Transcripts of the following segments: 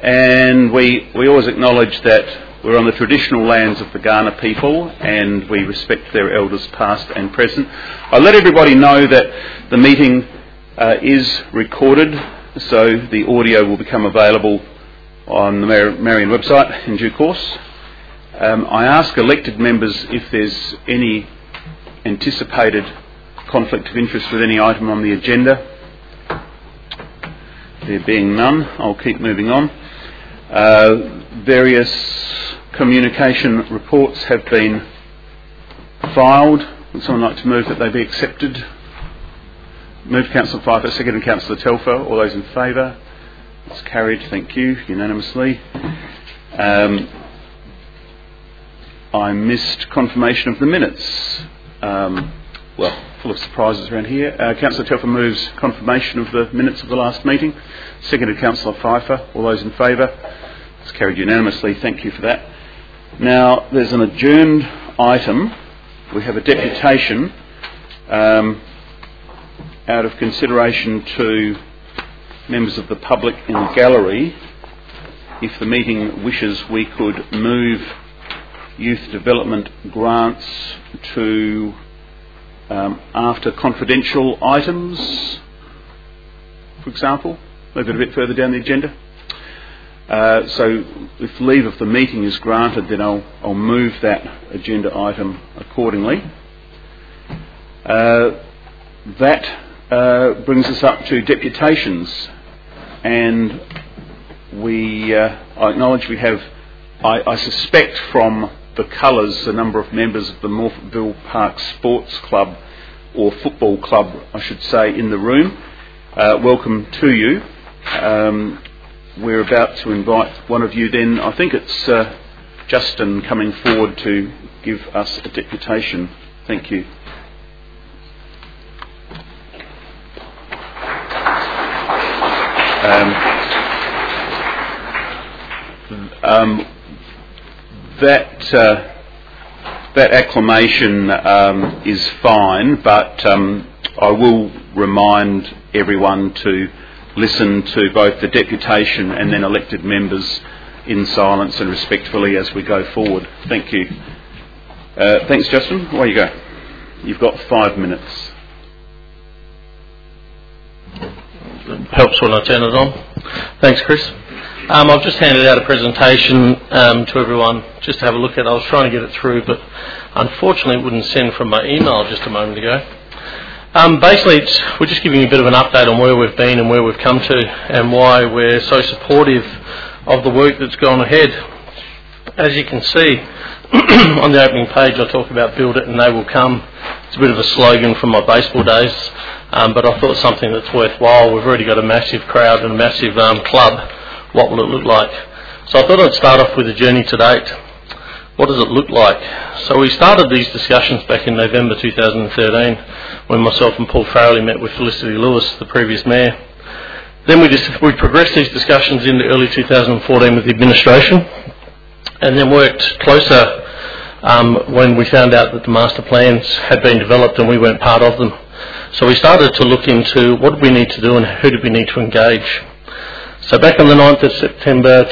And we always acknowledge that we're on the traditional lands of the Kaurna people and we respect their elders past and present. I let everybody know that the meeting is recorded, so the audio will become available on the Marion website in due course. I ask elected members if there's any anticipated conflict of interest with any item on the agenda. There being none, I'll keep moving on. Various communication reports have been filed. Would someone like to move that they be accepted? Move Councillor Pfeiffer, seconded Councillor Telfer. All those in favour? It's carried, thank you, unanimously. I missed confirmation of the minutes. Full of surprises around here. Councillor Telfer moves confirmation of the minutes of the last meeting. Seconded Councillor Pfeiffer. All those in favour? It's carried unanimously. Thank you for that. Now, there's an adjourned item. We have a deputation out of consideration to members of the public in the gallery. If the meeting wishes, we could move youth development grants to after confidential items, for example. Move it a bit further down the agenda. So if leave of the meeting is granted, then I'll move that agenda item accordingly. That brings us up to deputations, and I acknowledge we have, I suspect from the colours, a number of members of the Morphettville Park Sports Club, or Football Club I should say, in the room. Welcome to you. We're about to invite one of you then. I think it's Justin coming forward to give us a deputation. Thank you. That acclamation is fine, but I will remind everyone to listen to both the deputation and then elected members in silence and respectfully as we go forward. Thank you. Thanks, Justin. Away you go. You've got 5 minutes. It helps when I turn it on. Thanks, Chris. I've just handed out a presentation to everyone just to have a look at. I was trying to get it through, but unfortunately it wouldn't send from my email just a moment ago. Basically, we're just giving you a bit of an update on where we've been and where we've come to and why we're so supportive of the work that's gone ahead. As you can see, on the opening page I talk about build it and they will come. It's a bit of a slogan from my baseball days, but I thought something that's worthwhile. We've already got a massive crowd and a massive club. What will it look like? So I thought I'd start off with the journey to date. What does it look like? So we started these discussions back in November 2013 when myself and Paul Farrelly met with Felicity Lewis, the previous mayor. Then we progressed these discussions into early 2014 with the administration, and then worked closer when we found out that the master plans had been developed and we weren't part of them. So we started to look into what did we need to do and who did we need to engage. So back on the 9th of September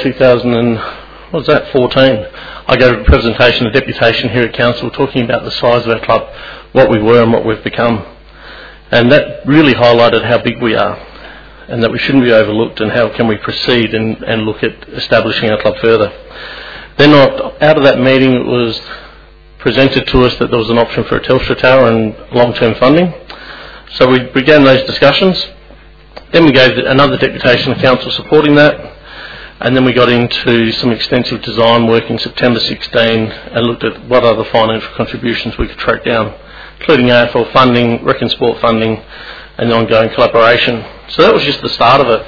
2014, I gave a presentation, a deputation here at Council, talking about the size of our club, what we were and what we've become. And that really highlighted how big we are and that we shouldn't be overlooked and how can we proceed and look at establishing our club further. Then out of that meeting it was presented to us that there was an option for a Telstra tower and long-term funding. So we began those discussions. Then we gave another deputation to Council supporting that, and then we got into some extensive design work in September 16 and looked at what other financial contributions we could track down, including AFL funding, Rec and Sport funding, and the ongoing collaboration. So that was just the start of it.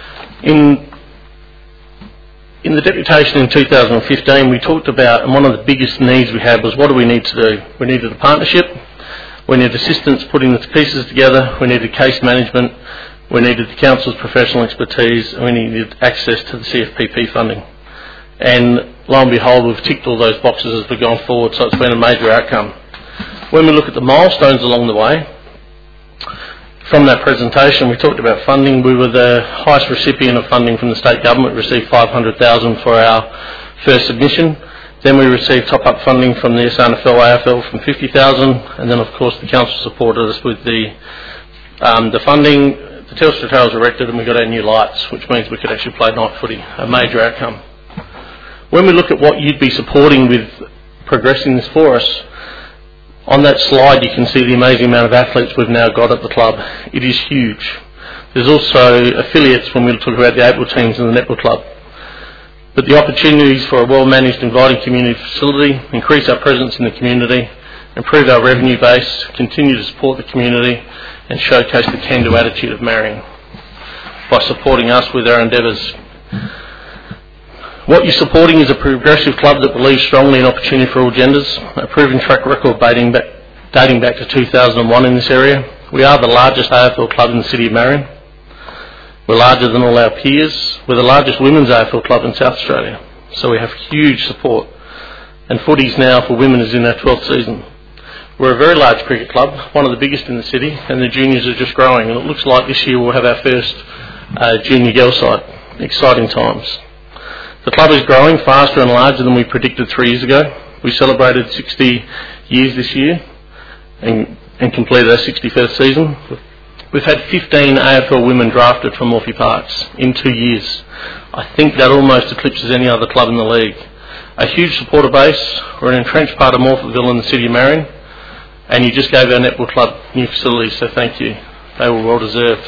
In the deputation in 2015, we talked about, and one of the biggest needs we had was what do we need to do? We needed a partnership, we needed assistance putting the pieces together, we needed case management, we needed the Council's professional expertise, and we needed access to the CFPP funding. And lo and behold, we've ticked all those boxes as we've gone forward, so it's been a major outcome. When we look at the milestones along the way, From that presentation, we talked about funding. We were the highest recipient of funding from the state government, received $500,000 for our first submission. Then we received top-up funding from the SANFL AFL from $50,000, and then of course the council supported us with the funding. The Telstra Trails erected and we got our new lights, which means we could actually play night footy, a major outcome. When we look at what you'd be supporting with progressing this for us, on that slide you can see the amazing amount of athletes we've now got at the club. It is huge. There's also affiliates when we talk about the able teams and the netball club. But the opportunities for a well-managed, inviting community facility, increase our presence in the community, improve our revenue base, continue to support the community and showcase the can-do attitude of Marion by supporting us with our endeavours. What you're supporting is a progressive club that believes strongly in opportunity for all genders, a proven track record dating back to 2001 in this area. We are the largest AFL club in the city of Marion. We're larger than all our peers. We're the largest women's AFL club in South Australia. So we have huge support. And footies now for women is in our 12th season. We're a very large cricket club, one of the biggest in the city, and the juniors are just growing. And it looks like this year we'll have our first junior girl side. Exciting times. The club is growing faster and larger than we predicted 3 years ago. We celebrated 60 years this year and completed our 61st season. We've had 15 AFL women drafted from Morphy Parks in 2 years. I think that almost eclipses any other club in the league. A huge supporter base. We're an entrenched part of Morphettville in the city of Marion. And you just gave our netball club new facilities, so thank you. They were well deserved.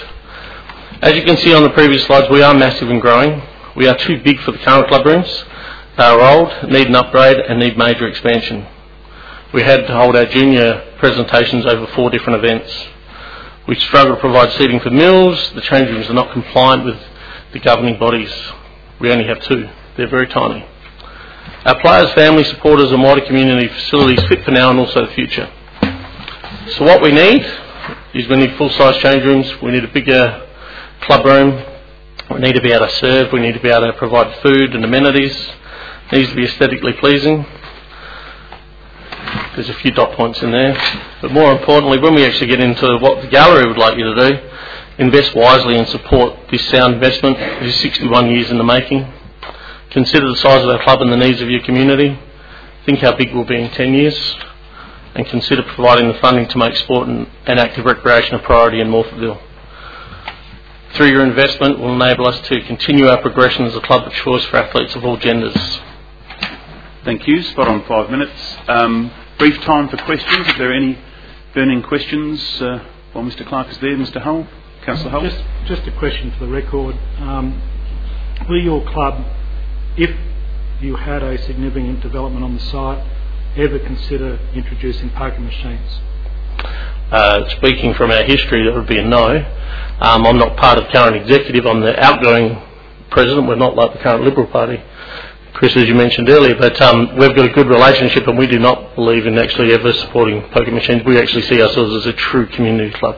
As you can see on the previous slides, we are massive and growing. We are too big for the current club rooms. They are old, need an upgrade and need major expansion. We had to hold our junior presentations over 4 different events. We struggle to provide seating for meals. The change rooms are not compliant with the governing bodies. We only have 2. They're very tiny. Our players, family, supporters and wider community facilities fit for now and also the future. So what we need is we need full-size change rooms. We need a bigger club room. We need to be able to serve. We need to be able to provide food and amenities. It needs to be aesthetically pleasing. There's a few dot points in there. But more importantly, when we actually get into what the gallery would like you to do, invest wisely and support this sound investment. It is 61 years in the making. Consider the size of our club and the needs of your community. Think how big we'll be in 10 years. And consider providing the funding to make sport and active recreation a priority in Morphettville. Through your investment will enable us to continue our progression as a club of choice for athletes of all genders. Thank you. Spot on 5 minutes. Brief time for questions. If there are any burning questions while Mr Clark is there, Mr Hull, Councillor Hull. Just a question for the record. Will your club, if you had a significant development on the site, ever consider introducing poker machines? Speaking from our history, that would be a no. I'm not part of the current executive. I'm the outgoing president. We're not like the current Liberal Party, Chris, as you mentioned earlier. But we've got a good relationship and we do not believe in actually ever supporting poker machines. We actually see ourselves as a true community club.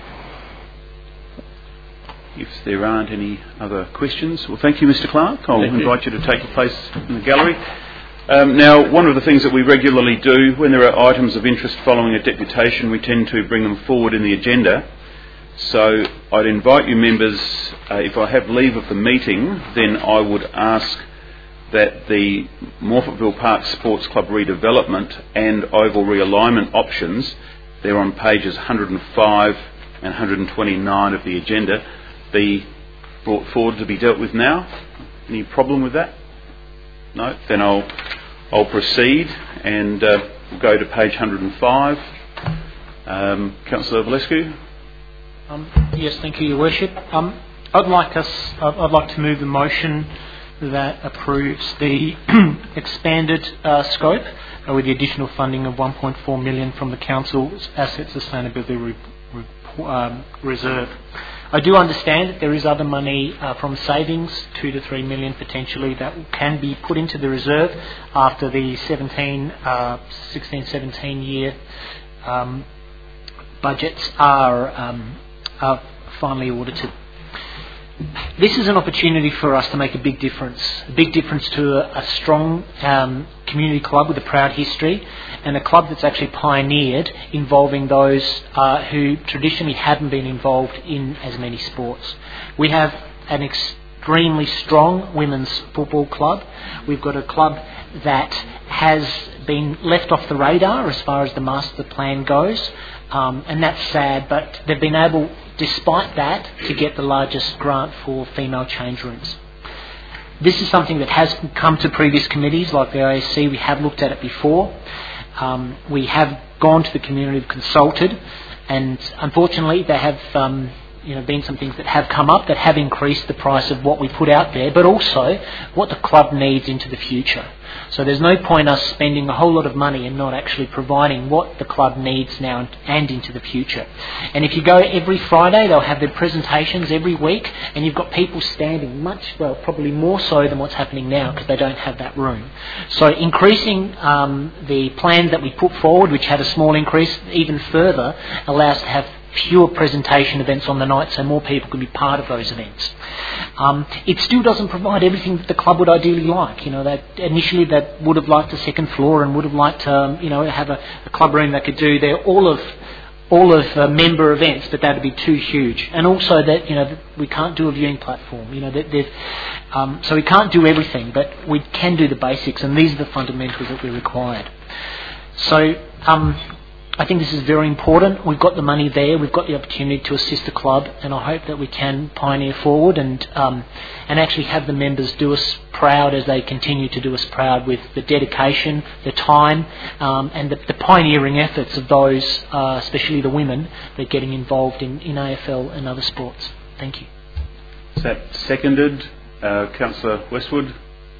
If there aren't any other questions, well, thank you, Mr Clark. I'll invite you to take your place in the gallery. Now, one of the things that we regularly do when there are items of interest following a deputation, we tend to bring them forward in the agenda. So I'd invite you members, if I have leave of the meeting, then I would ask that the Morphettville Park Sports Club redevelopment and oval realignment options, they're on pages 105 and 129 of the agenda, be brought forward to be dealt with now. Any problem with that? No? Then I'll proceed and we'll go to page 105. Councillor Valescu. Yes, thank you, Your Worship. I'd like to move the motion that approves the expanded scope with the additional funding of $1.4 million from the Council's Asset Sustainability Reserve. I do understand that there is other money from savings, $2 to $3 million potentially, that can be put into the reserve after the 16-17 year budgets are finally audited. This is an opportunity for us to make a big difference to a strong community club with a proud history, and a club that's actually pioneered involving those who traditionally haven't been involved in as many sports. We have an extremely strong women's football club. We've got a club that has been left off the radar as far as the master plan goes, and that's sad, but they've been able, despite that, to get the largest grant for female change rooms. This is something that has come to previous committees like the ASC. We have looked at it before. We have gone to the community, consulted, and unfortunately there have been some things that have come up that have increased the price of what we put out there, but also what the club needs into the future. So there's no point us spending a whole lot of money and not actually providing what the club needs now and into the future. And if you go every Friday, they'll have their presentations every week, and you've got people standing probably more so than what's happening now, because they don't have that room. So increasing the plans that we put forward, which had a small increase, even further allows us to have fewer presentation events on the night, so more people can be part of those events. It still doesn't provide everything that the club would ideally like. That initially that would have liked a second floor and would have liked to, have a club room that could do all of member events, but that would be too huge. And also that we can't do a viewing platform. So we can't do everything, but we can do the basics, and these are the fundamentals that we required. So I think this is very important. We've got the money there. We've got the opportunity to assist the club, and I hope that we can pioneer forward and actually have the members do us proud as they continue to do us proud with the dedication, the time, and the pioneering efforts of those, especially the women, that are getting involved in AFL and other sports. Thank you. Is that seconded, Councillor Westwood?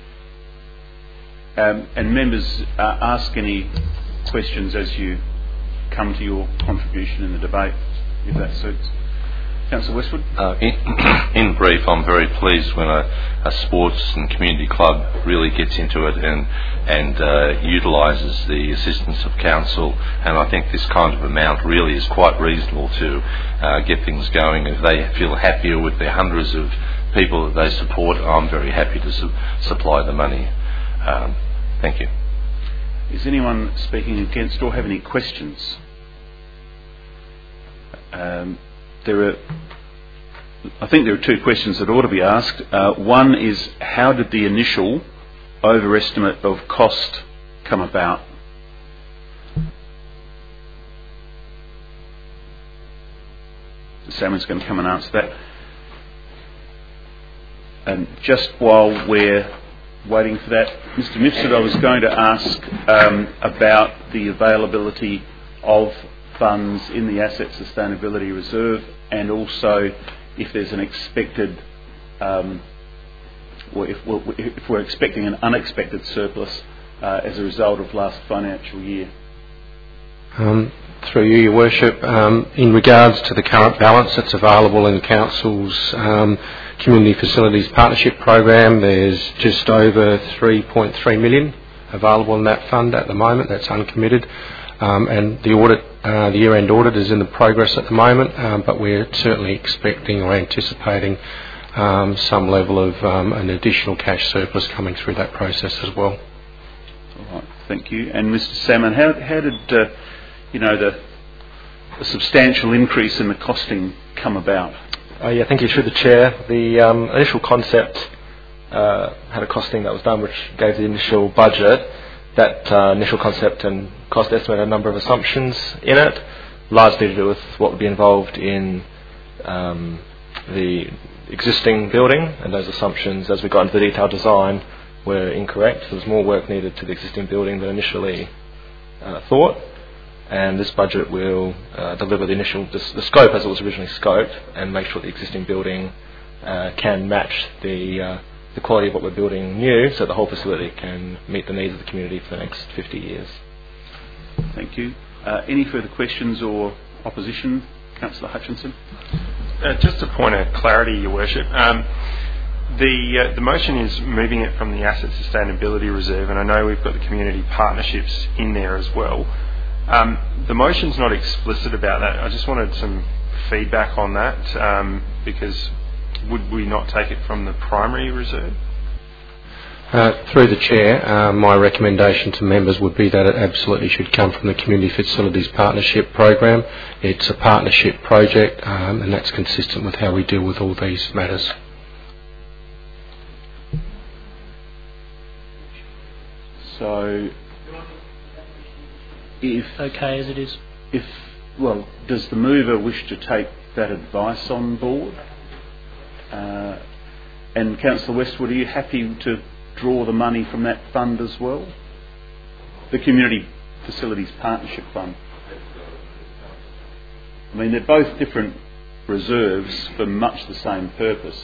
And members, ask any questions as you come to your contribution in the debate, if that suits. Councillor Westwood? In brief, I'm very pleased when a sports and community club really gets into it and utilises the assistance of council, and I think this kind of amount really is quite reasonable to get things going. If they feel happier with the hundreds of people that they support, I'm very happy to supply the money. Thank you. Is anyone speaking against or have any questions? I think there are two questions that ought to be asked. One is, how did the initial overestimate of cost come about? Salmon's going to come and answer that. And just while we're waiting for that, Mr. Mifsud, I was going to ask about the availability of funds in the Asset Sustainability Reserve, and also if there's an expected, or if we're expecting an unexpected surplus as a result of last financial year. Through you, Your Worship, in regards to the current balance that's available in Council's Community Facilities Partnership Program, there's just over 3.3 million available in that fund at the moment. That's uncommitted, and the year-end audit is in the progress at the moment, but we're certainly expecting or anticipating some level of an additional cash surplus coming through that process as well. All right, thank you. And Mr. Salmon, how did the substantial increase in the costing come about? Thank you through the Chair. The initial concept had a costing that was done, which gave the initial budget. That initial concept and cost estimate had a number of assumptions in it, largely to do with what would be involved in the existing building, and those assumptions, as we got into the detailed design, were incorrect. There was more work needed to the existing building than initially thought, and this budget will deliver the scope as it was originally scoped, and make sure the existing building can match the quality of what we're building new, so the whole facility can meet the needs of the community for the next 50 years. Thank you. Any further questions or opposition? Councillor Hutchinson? Just a point of clarity, Your Worship. The motion is moving it from the Asset Sustainability Reserve, and I know we've got the community partnerships in there as well. The motion's not explicit about that. I just wanted some feedback on that, because would we not take it from the primary reserve? Through the Chair, my recommendation to members would be that it absolutely should come from the Community Facilities Partnership Program. It's a partnership project, and that's consistent with how we deal with all these matters. So, if okay as it is. Does the mover wish to take that advice on board? And Councillor Westwood, are you happy to draw the money from that fund as well? The Community Facilities Partnership Fund. I mean, they're both different reserves for much the same purpose.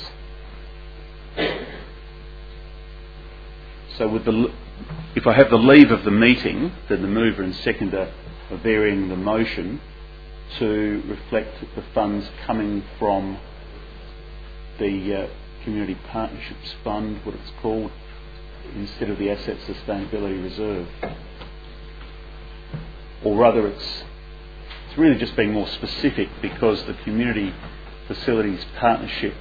So if I have the leave of the meeting, then the mover and seconder are varying the motion to reflect the funds coming from the Community Partnerships Fund, what it's called, instead of the Asset Sustainability Reserve. Or rather, it's really just being more specific, because the Community Facilities Partnership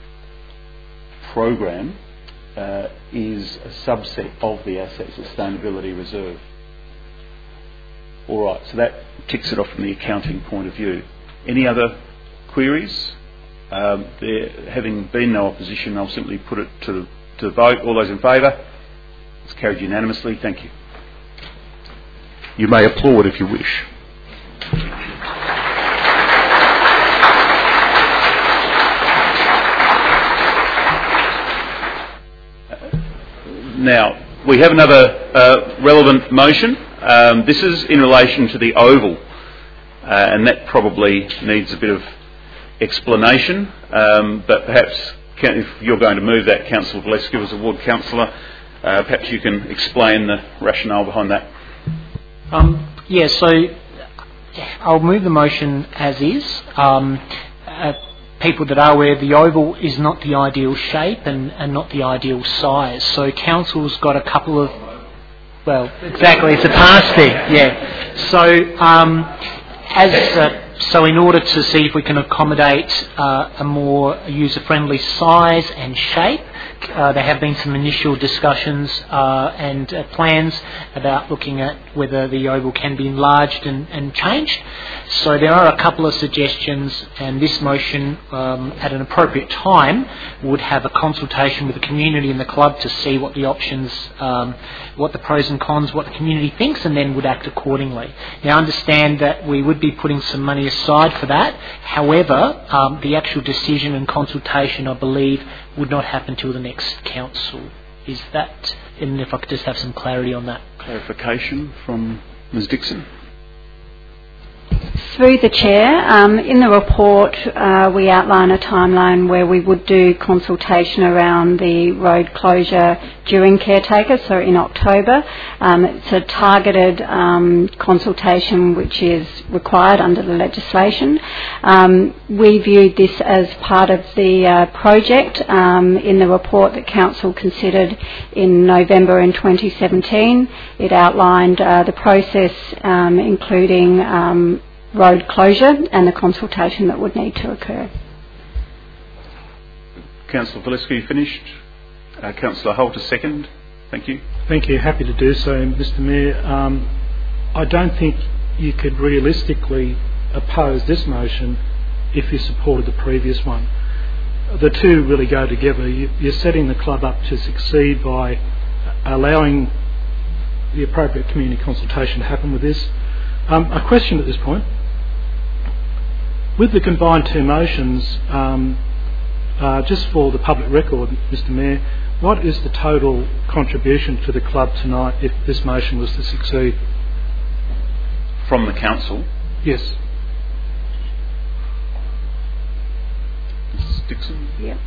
Program is a subset of the Asset Sustainability Reserve. All right, so that ticks it off from the accounting point of view. Any other queries? There having been no opposition, I'll simply put it to the vote. All those in favour? It's carried unanimously. Thank you. You may applaud if you wish. Now, we have another relevant motion. This is in relation to the Oval, and that probably needs a bit of explanation, but perhaps if you're going to move that, Councillor Valescu, as a ward councillor, perhaps you can explain the rationale behind that. So I'll move the motion as is. People that are aware, the Oval is not the ideal shape and not the ideal size. So Council's got a couple of, exactly, it's a past thing, yeah. So in order to see if we can accommodate a more user-friendly size and shape, there have been some initial discussions and plans about looking at whether the Oval can be enlarged and changed. So there are a couple of suggestions, and this motion at an appropriate time would have a consultation with the community and the club to see what the options, what the pros and cons, what the community thinks, and then would act accordingly. Now I understand that we would be putting some money aside for that. However, the actual decision and consultation, I believe, would not happen till the next council. Is that, and if I could just have some clarity on that. Clarification from Ms Dixon. Through the Chair, in the report we outline a timeline where we would do consultation around the road closure during caretaker, so in October. It's a targeted consultation which is required under the legislation. We viewed this as part of the project in the report that Council considered in November in 2017. It outlined the process including road closure and the consultation that would need to occur. Councillor Valescu, you finished? Councillor Holt, a second. Thank you. Thank you. Happy to do so, Mr Mayor. I don't think you could realistically oppose this motion if you supported the previous one. The two really go together. You're setting the club up to succeed by allowing the appropriate community consultation to happen with this. A question at this point. With the combined two motions, just for the public record, Mr Mayor, what is the total contribution to the club tonight if this motion was to succeed? From the council? Yes. Mrs Dixon? Yep.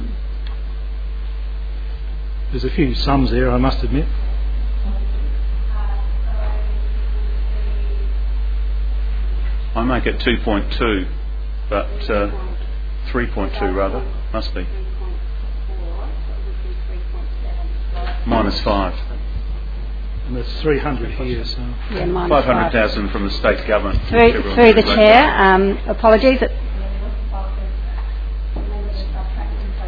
There's a few sums there, I must admit. I make it 2.2, but 3.2 rather, must be. Minus 5. And there's 300 here, so... Yeah, minus 500,000 from the state government. Through the Chair, apologies.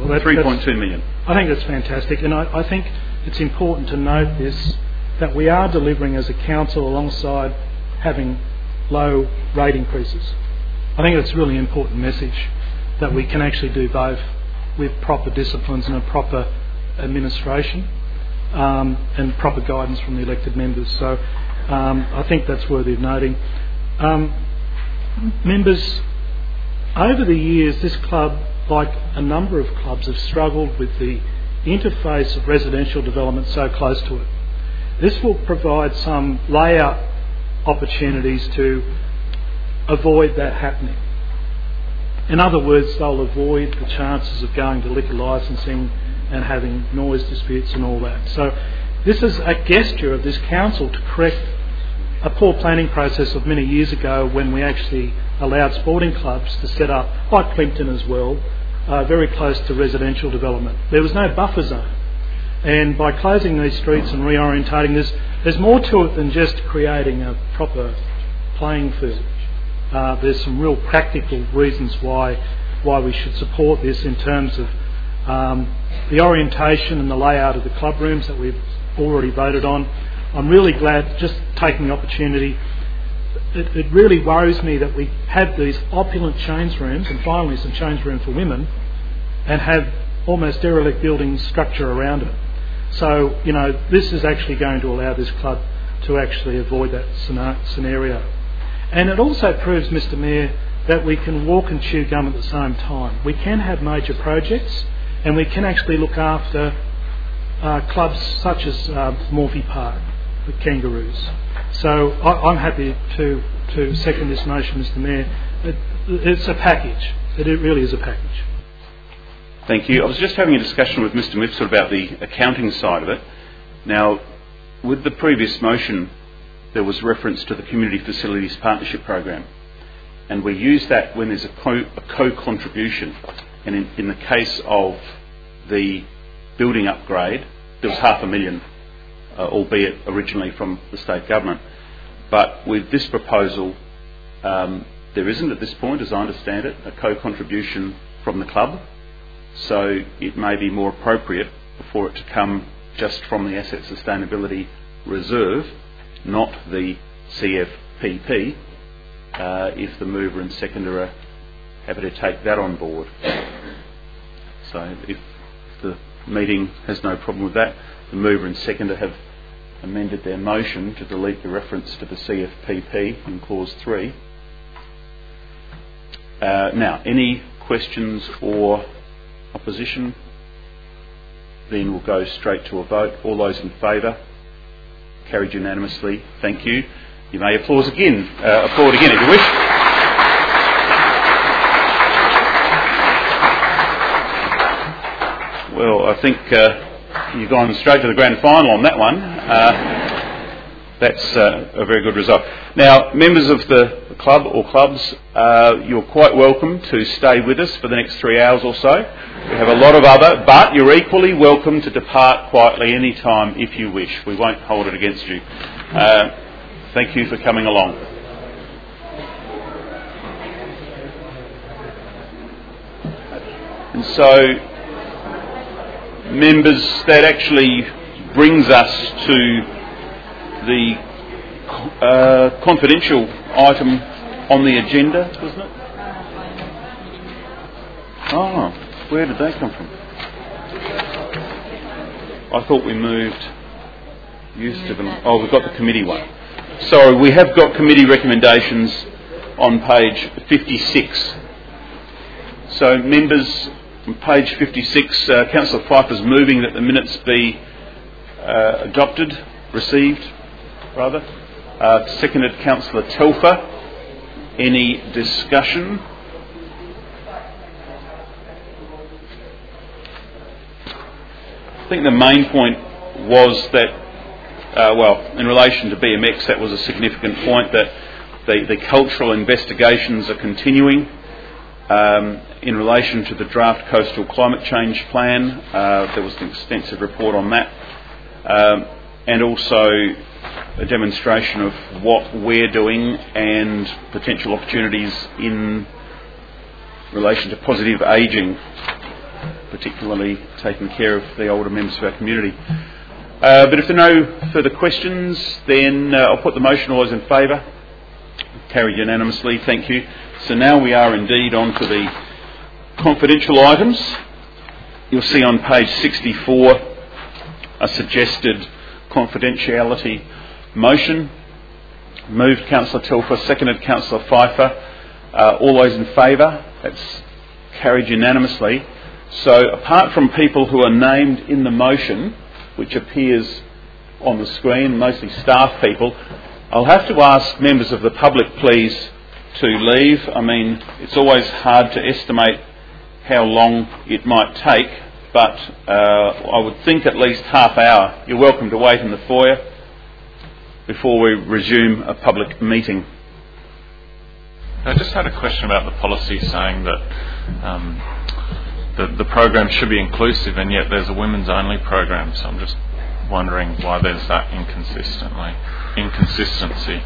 Well, 3.2 million. I think that's fantastic, and I think it's important to note this, that we are delivering as a council alongside having low rate increases. I think it's a really important message that we can actually do both with proper disciplines and a proper administration and proper guidance from the elected members. So I think that's worthy of noting. Members, over the years, this club, like a number of clubs, have struggled with the interface of residential development so close to it. This will provide some layout opportunities to avoid that happening. In other words, they'll avoid the chances of going to liquor licensing and having noise disputes and all that. So this is a gesture of this council to correct a poor planning process of many years ago when we actually allowed sporting clubs to set up, like Plimpton as well, very close to residential development. There was no buffer zone. And by closing these streets and reorientating, there's more to it than just creating a proper playing field. There's some real practical reasons why we should support this in terms of the orientation and the layout of the club rooms that we've already voted on. I'm really glad, just taking the opportunity, it really worries me that we have these opulent change rooms, and finally some change room for women, and have almost derelict building structure around it. So, this is actually going to allow this club to actually avoid that scenario. And it also proves, Mr Mayor, that we can walk and chew gum at the same time. We can have major projects, and we can actually look after clubs such as Morphy Park, the Kangaroos. So I'm happy to second this motion, Mr Mayor. It's a package. It really is a package. Thank you. I was just having a discussion with Mr Mipsel about the accounting side of it. Now, with the previous motion, there was reference to the Community Facilities Partnership Program, and we use that when there's a co-contribution. And in the case of the building upgrade, there was $500,000, albeit originally from the state government. But with this proposal, there isn't at this point, as I understand it, a co-contribution from the club. So it may be more appropriate for it to come just from the Asset Sustainability Reserve, not the CFPP, if the mover and seconder are happy to take that on board. So if the meeting has no problem with that, the mover and seconder have amended their motion to delete the reference to the CFPP in clause 3. Now, any questions or opposition? Then we'll go straight to a vote. All those in favour? Carried unanimously. Thank you. You may applaud again if you wish. Well, I think you've gone straight to the grand final on that one. That's a very good result. Now, members of the club or clubs, you're quite welcome to stay with us for the next 3 hours or so. We have a lot of other, but you're equally welcome to depart quietly any time if you wish. We won't hold it against you. Thank you for coming along. And so, members, that actually brings us to the confidential item on the agenda, wasn't it? Oh, where did that come from? I thought we moved used to them. Oh, we've got the committee one. Sorry, we have got committee recommendations on page 56. So, members, on page 56, Councillor Pfeiffer's moving that the minutes be received. Seconded Councillor Telfer. Any discussion? I think the main point was that, in relation to BMX, that was a significant point, that the cultural investigations are continuing. In relation to the draft coastal climate change plan, there was an extensive report on that, and also a demonstration of what we're doing and potential opportunities in relation to positive ageing. particularly taking care of the older members of our community. But if there are no further questions, then I'll put the motion. All those in favour? Carried unanimously. Thank you. So now we are indeed on to the confidential items. You'll see on page 64 a suggested confidentiality motion. Moved Councillor Telfer, seconded Councillor Pfeiffer. All those in favour? That's carried unanimously. So apart from people who are named in the motion, which appears on the screen, mostly staff people, I'll have to ask members of the public please to leave. I mean, it's always hard to estimate how long it might take, but I would think at least half hour. You're welcome to wait in the foyer before we resume a public meeting. I just had a question about the policy saying that the program should be inclusive, and yet there's a women's only program. So I'm just wondering why there's that inconsistency.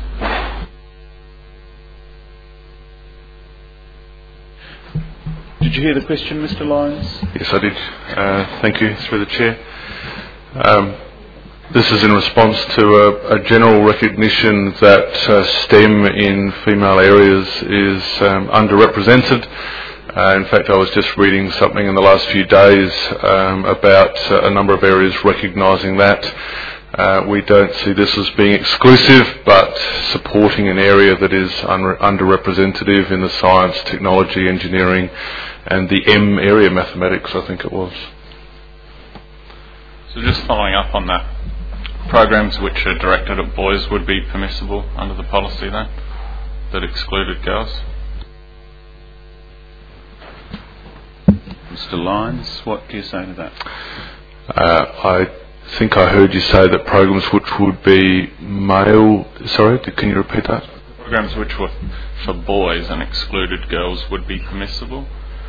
Did you hear the question, Mr. Lyons? Yes, I did. Thank you, through the Chair. This is in response to a general recognition that STEM in female areas is underrepresented. In fact, I was just reading something in the last few days about a number of areas recognising that. We don't see this as being exclusive, but supporting an area that is underrepresented in the science, technology, engineering, and the M area, mathematics, I think it was. So just following up on that, programs which are directed at boys would be permissible under the policy then, that excluded girls? Mr. Lyons, what do you say to that? I think I heard you say that programs which would be male... Sorry, can you repeat that? Programs which were for boys and excluded girls would be permissible?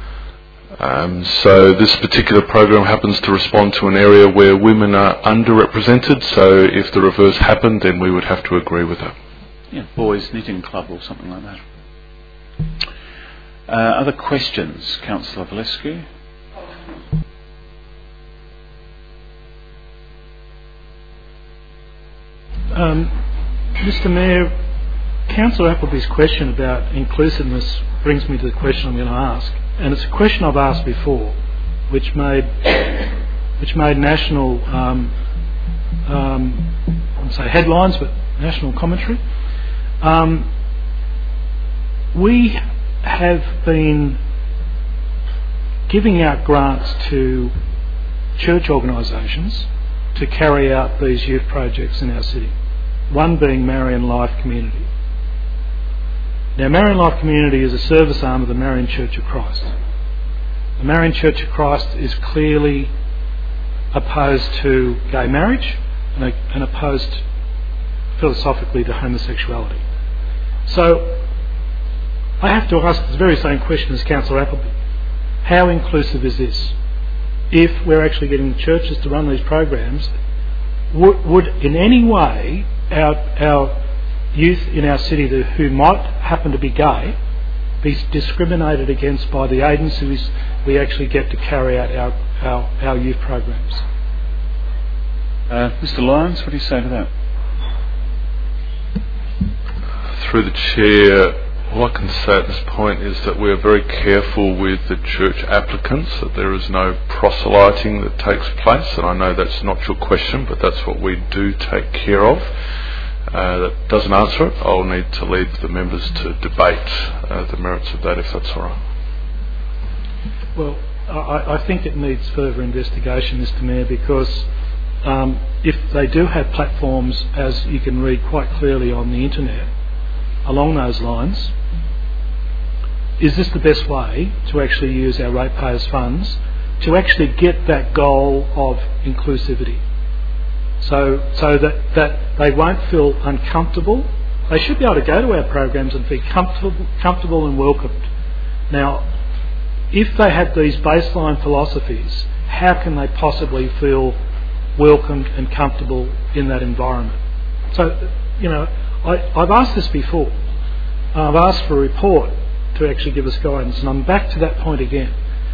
So this particular program happens to respond to an area where women are underrepresented, so if the reverse happened, then we would have to agree with that. Yeah, boys knitting club or something like that. Other questions? Councillor Valescu? Mr. Mayor, Councillor Appleby's question about inclusiveness brings me to the question I'm going to ask, and it's a question I've asked before, which made national, I wouldn't say headlines, but national commentary. We have been giving out grants to church organisations to carry out these youth projects in our city, one being Marian Life Community. Now, Marian Life Community is a service arm of the Marian Church of Christ. The Marian Church of Christ is clearly opposed to gay marriage and opposed philosophically to homosexuality. So I have to ask the very same question as Councillor Appleby. How inclusive is this? If we're actually getting churches to run these programs, would in any way our youth in our city who might happen to be gay be discriminated against by the agencies we actually get to carry out our youth programs? Mr. Lyons, what do you say to that? Through the Chair, all I can say at this point is that we are very careful with the church applicants, that there is no proselyting that takes place, and I know that's not your question, but that's what we do take care of. That doesn't answer it. I'll need to leave the members to debate the merits of that, if that's all right. Well, I think it needs further investigation, Mr. Mayor, because if they do have platforms, as you can read quite clearly on the internet, along those lines, is this the best way to actually use our ratepayers' funds to actually get that goal of inclusivity? So that they won't feel uncomfortable. They should be able to go to our programs and be comfortable and welcomed. Now, if they have these baseline philosophies, how can they possibly feel welcomed and comfortable in that environment? So, I've asked this before. I've asked for a report to actually give us guidance, and I'm back to that point again.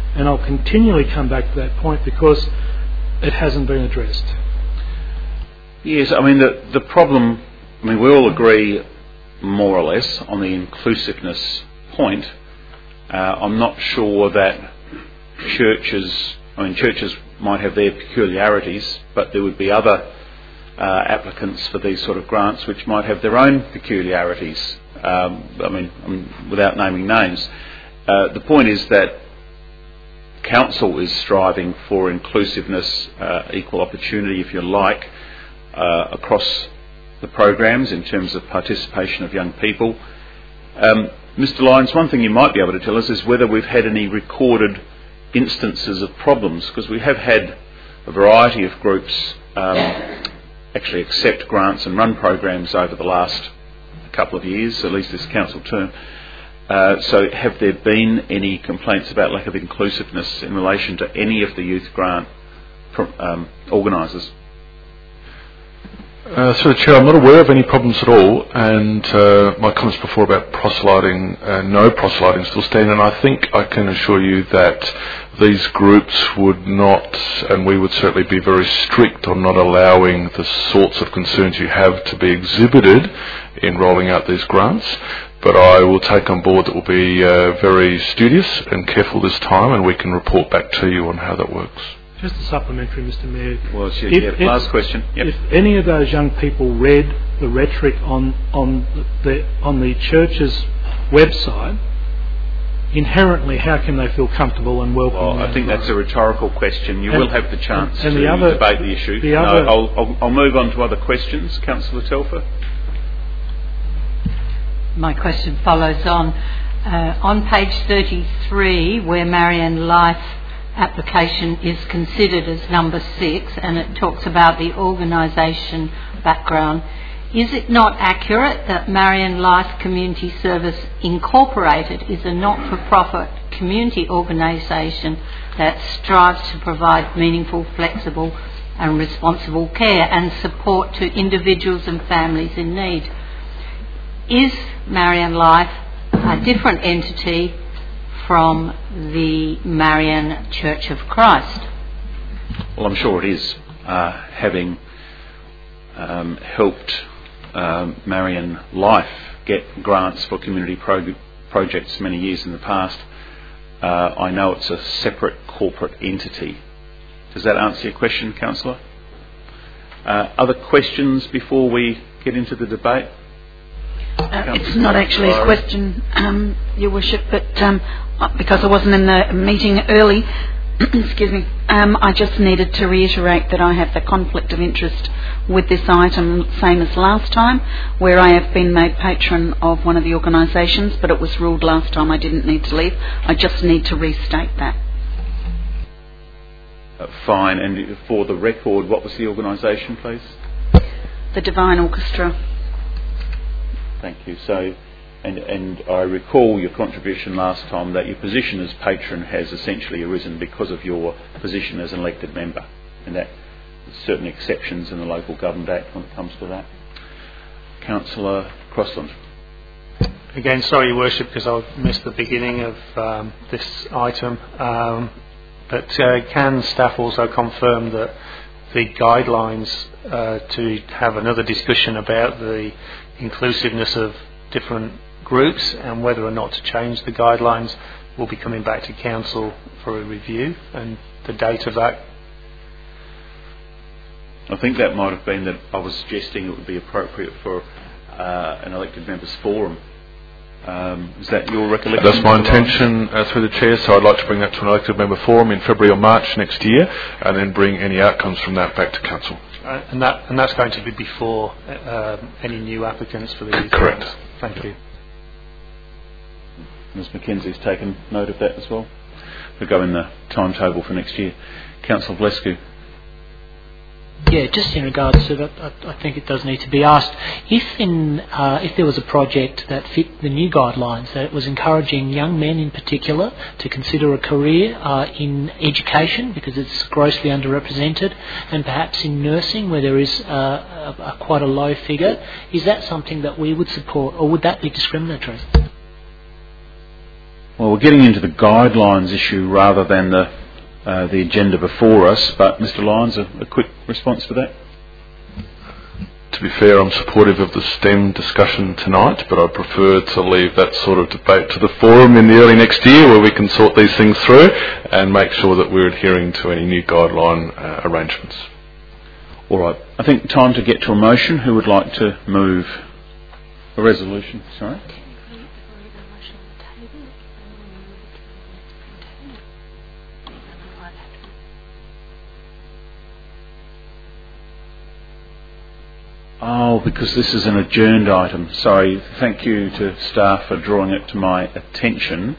and I'll continually come back to that point because it hasn't been addressed. Yes, I mean, the problem, I mean, we all agree more or less on the inclusiveness point. I'm not sure that churches might have their peculiarities, but there would be other applicants for these sort of grants which might have their own peculiarities. Without naming names. The point is that Council is striving for inclusiveness, equal opportunity, if you like, across the programs in terms of participation of young people. Mr. Lyons, one thing you might be able to tell us is whether we've had any recorded instances of problems, because we have had a variety of groups actually accept grants and run programs over the last couple of years, at least this council term. So have there been any complaints about lack of inclusiveness in relation to any of the youth grant organisers? Through the Chair, I'm not aware of any problems at all, and my comments before about proselyting, no proselyting still stand, and I think I can assure you that these groups would not, and we would certainly be very strict on not allowing the sorts of concerns you have to be exhibited in rolling out these grants. But I will take on board that we'll be very studious and careful this time, and we can report back to you on how that works. Just a supplementary, Mr. Mayor. Well, last question. Yep. If any of those young people read the rhetoric on the church's website, inherently, how can they feel comfortable and welcome? Well, I think that's a rhetorical question. You will have the chance to debate the issue. I'll move on to other questions. Councillor Telfer. My question follows on. On page 33, where Marianne Life application is considered as number 6, and it talks about the organisation background, is it not accurate that Marianne Life Community Service Incorporated is a not-for-profit community organisation that strives to provide meaningful, flexible and responsible care and support to individuals and families in need? Is Marianne Life a different entity from the Marianne Church of Christ? Well, I'm sure it is, having helped Marianne Life get grants for community projects many years in the past. I know it's a separate corporate entity. Does that answer your question, Councillor? Other questions before we get into the debate? It's not actually a question, Your Worship, but because I wasn't in the meeting early, excuse me, I just needed to reiterate that I have the conflict of interest with this item, same as last time, where I have been made patron of one of the organisations, but it was ruled last time I didn't need to leave. I just need to restate that. Fine, and for the record, what was the organisation, please? The Divine Orchestra. Thank you. So, and I recall your contribution last time that your position as patron has essentially arisen because of your position as an elected member, and that there's certain exceptions in the Local Government Act when it comes to that. Councillor Crossland. Again, sorry, Your Worship, because I've missed the beginning of this item. But can staff also confirm that the guidelines to have another discussion about the inclusiveness of different groups and whether or not to change the guidelines will be coming back to Council for a review, and the date of that? I think that might have been that I was suggesting it would be appropriate for an elected members forum. Is that your recollection? That's my intention through the Chair, so I'd like to bring that to an elected member forum in February or March next year, and then bring any outcomes from that back to Council. And that's going to be before any new applicants for the youth. Correct. Thank you. Ms McKenzie's taken note of that as well. We'll go in the timetable for next year. Councillor Blescu. Yeah, just in regards to that, I think it does need to be asked. If there was a project that fit the new guidelines, that it was encouraging young men in particular to consider a career in education because it's grossly underrepresented, and perhaps in nursing where there is quite a low figure, is that something that we would support, or would that be discriminatory? Well, we're getting into the guidelines issue rather than the agenda before us, but Mr. Lyons, a quick response to that? To be fair, I'm supportive of the STEM discussion tonight, but I prefer to leave that sort of debate to the forum in the early next year where we can sort these things through and make sure that we're adhering to any new guideline arrangements. All right. I think time to get to a motion. Who would like to move a resolution? Sorry? Oh, because this is an adjourned item. Sorry. Thank you to staff for drawing it to my attention.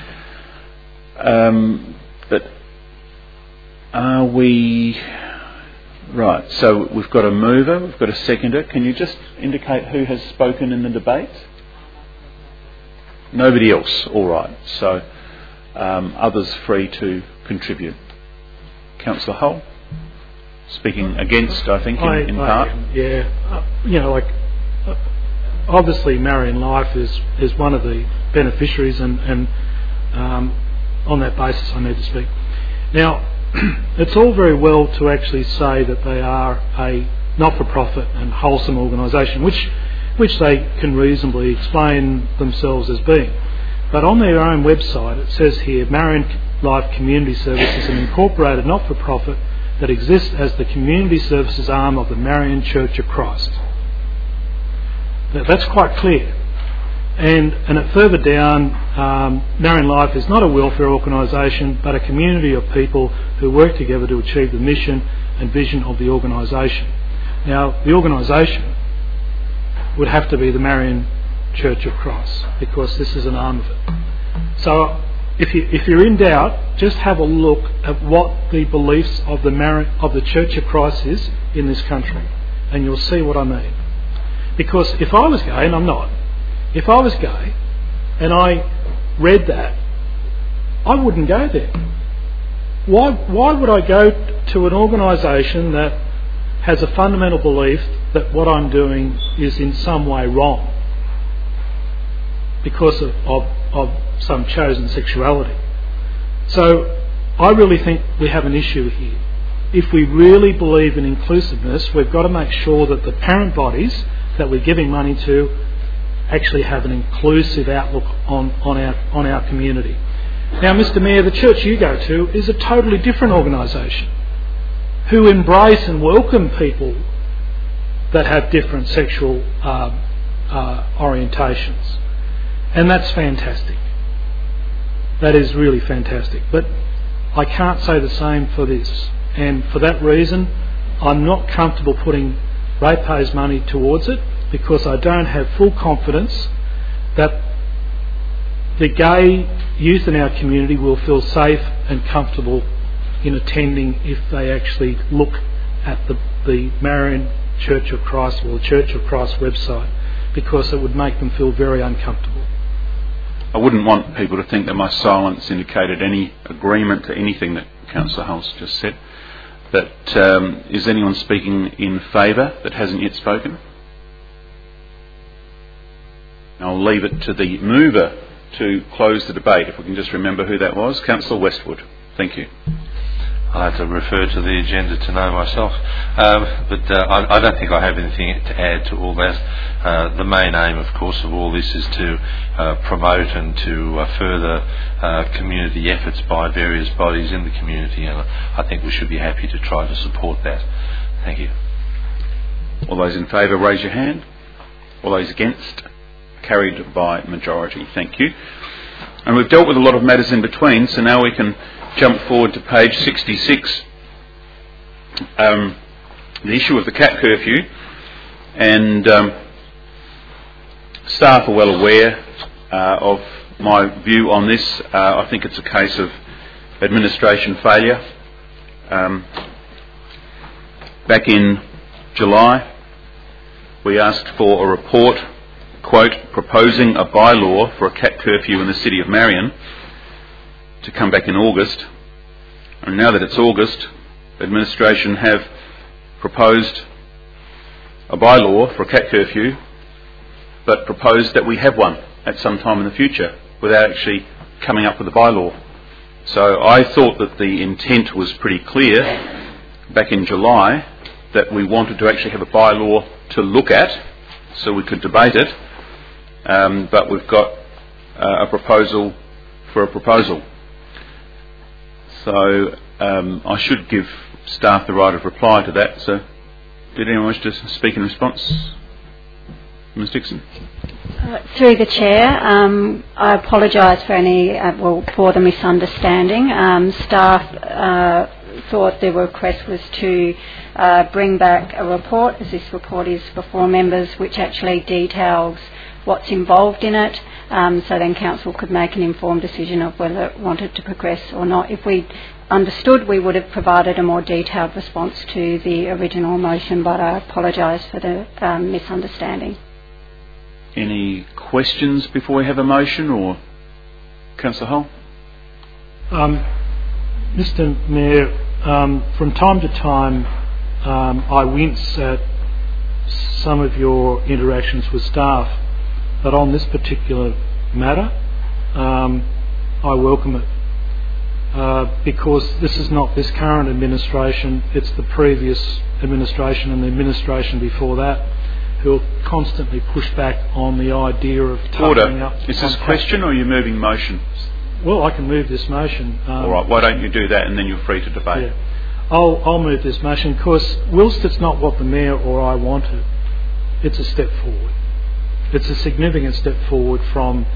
But are we... Right, so we've got a mover, we've got a seconder. Can you just indicate who has spoken in the debate? Nobody else. All right. So others free to contribute. Councillor Hull? Speaking against, I think, in part. Obviously Marion Life is one of the beneficiaries, and on that basis I need to speak. Now, it's all very well to actually say that they are a not-for-profit and wholesome organisation, which they can reasonably explain themselves as being. But on their own website it says here, Marion Life Community Service is an incorporated not-for-profit that exists as the community services arm of the Marion Church of Christ. That's quite clear. And further down, Marion Life is not a welfare organisation but a community of people who work together to achieve the mission and vision of the organisation. Now, the organisation would have to be the Marion Church of Christ because this is an arm of it. So if you're in doubt, just have a look at what the beliefs of the Church of Christ is in this country, and you'll see what I mean. Because if I was gay, and I'm not, if I was gay and I read that, I wouldn't go there. Why would I go to an organisation that has a fundamental belief that what I'm doing is in some way wrong because of some chosen sexuality? So I really think we have an issue here. If we really believe in inclusiveness, we've got to make sure that the parent bodies that we're giving money to actually have an inclusive outlook on our community. Now, Mr. Mayor, the church you go to is a totally different organisation who embrace and welcome people that have different sexual orientations. And that's fantastic. That is really fantastic. But I can't say the same for this. And for that reason, I'm not comfortable putting ratepayers' money towards it because I don't have full confidence that the gay youth in our community will feel safe and comfortable in attending if they actually look at the Marion Church of Christ or the Church of Christ website, because it would make them feel very uncomfortable. I wouldn't want people to think that my silence indicated any agreement to anything that Councillor Hulse just said. But is anyone speaking in favour that hasn't yet spoken? I'll leave it to the mover to close the debate. If we can just remember who that was. Councillor Westwood. Thank you. I have to refer to the agenda to know myself. But I don't think I have anything to add to all that. The main aim, of course, of all this is to promote and to further community efforts by various bodies in the community, and I think we should be happy to try to support that. Thank you. All those in favour, raise your hand. All those against? Carried by majority. Thank you. And we've dealt with a lot of matters in between, so now we can jump forward to page 66. The issue of the cat curfew, and staff are well aware of my view on this. I think it's a case of administration failure. Back in July, we asked for a report, quote, proposing a bylaw for a cat curfew in the city of Marion, to come back in August. And now that it's August, administration have proposed a bylaw for a cat curfew, but proposed that we have one at some time in the future without actually coming up with a bylaw. So I thought that the intent was pretty clear back in July that we wanted to actually have a bylaw to look at so we could debate it, but we've got a proposal for a proposal. So I should give staff the right of reply to that. So did anyone wish to speak in response? Ms Dixon. Through the Chair, I apologise for the misunderstanding. Staff thought the request was to bring back a report, as this report is before members, which actually details what's involved in it, so then Council could make an informed decision of whether it wanted to progress or not. If we understood, we would have provided a more detailed response to the original motion, but I apologise for the misunderstanding. Any questions before we have a motion, or Councillor Hull? Mr Mayor, from time to time I wince at some of your interactions with staff, but on this particular matter I welcome it because this is not this current administration, it's the previous administration and the administration before that who will constantly push back on the idea of toughening up. Is this a question or are you moving motion? Well, I can move this motion. All right, why don't you do that and then you're free to debate. Yeah. I'll move this motion because whilst it's not what the Mayor or I wanted, it's a step forward. It's a significant step forward from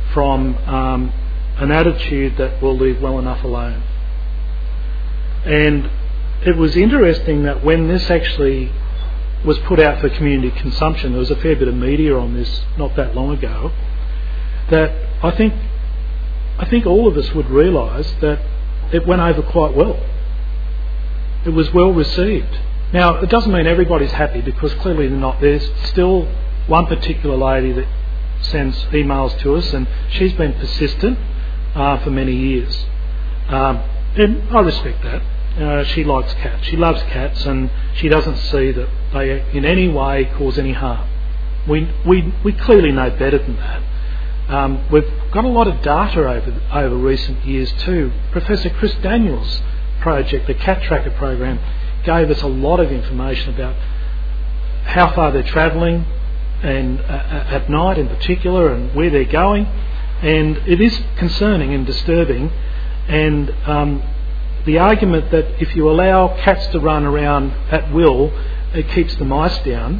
an attitude that will leave well enough alone. And it was interesting that when this actually was put out for community consumption, there was a fair bit of media on this not that long ago, that I think all of us would realise that it went over quite well. It was well received. Now, it doesn't mean everybody's happy because clearly they're not. There's still one particular lady that sends emails to us and she's been persistent for many years. And I respect that. She likes cats. She loves cats and she doesn't see that they in any way cause any harm. We clearly know better than that. We've got a lot of data over recent years too. Professor Chris Daniels' project, the Cat Tracker program, gave us a lot of information about how far they're travelling and at night in particular and where they're going, and it is concerning and disturbing. And the argument that if you allow cats to run around at will, it keeps the mice down.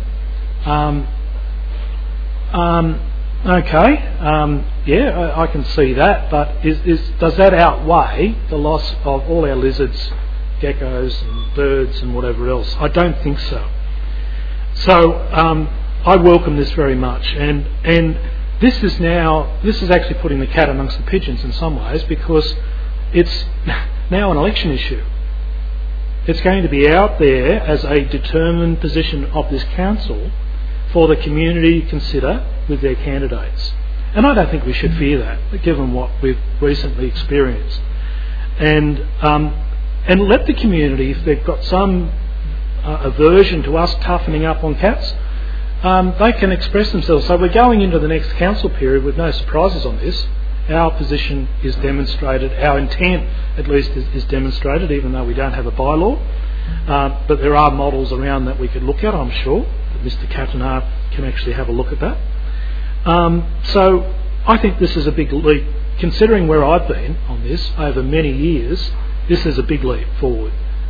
Yeah, I can see that, but does that outweigh the loss of all our lizards, geckos and birds and whatever else? I don't think so. So I welcome this very much, and this is actually putting the cat amongst the pigeons in some ways, because it's now an election issue. It's going to be out there as a determined position of this council for the community to consider with their candidates. And I don't think we should fear that, given what we've recently experienced. And let the community, if they've got some aversion to us toughening up on cats, they can express themselves. So we're going into the next council period with no surprises on this. Our position is demonstrated, our intent at least is demonstrated, even though we don't have a bylaw. But there are models around that we could look at, I'm sure, that Mr Katanar can actually have a look at that. So I think this is a big leap. Considering where I've been on this over many years, this is a big leap forward.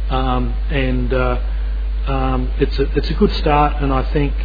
It's a good start, and I think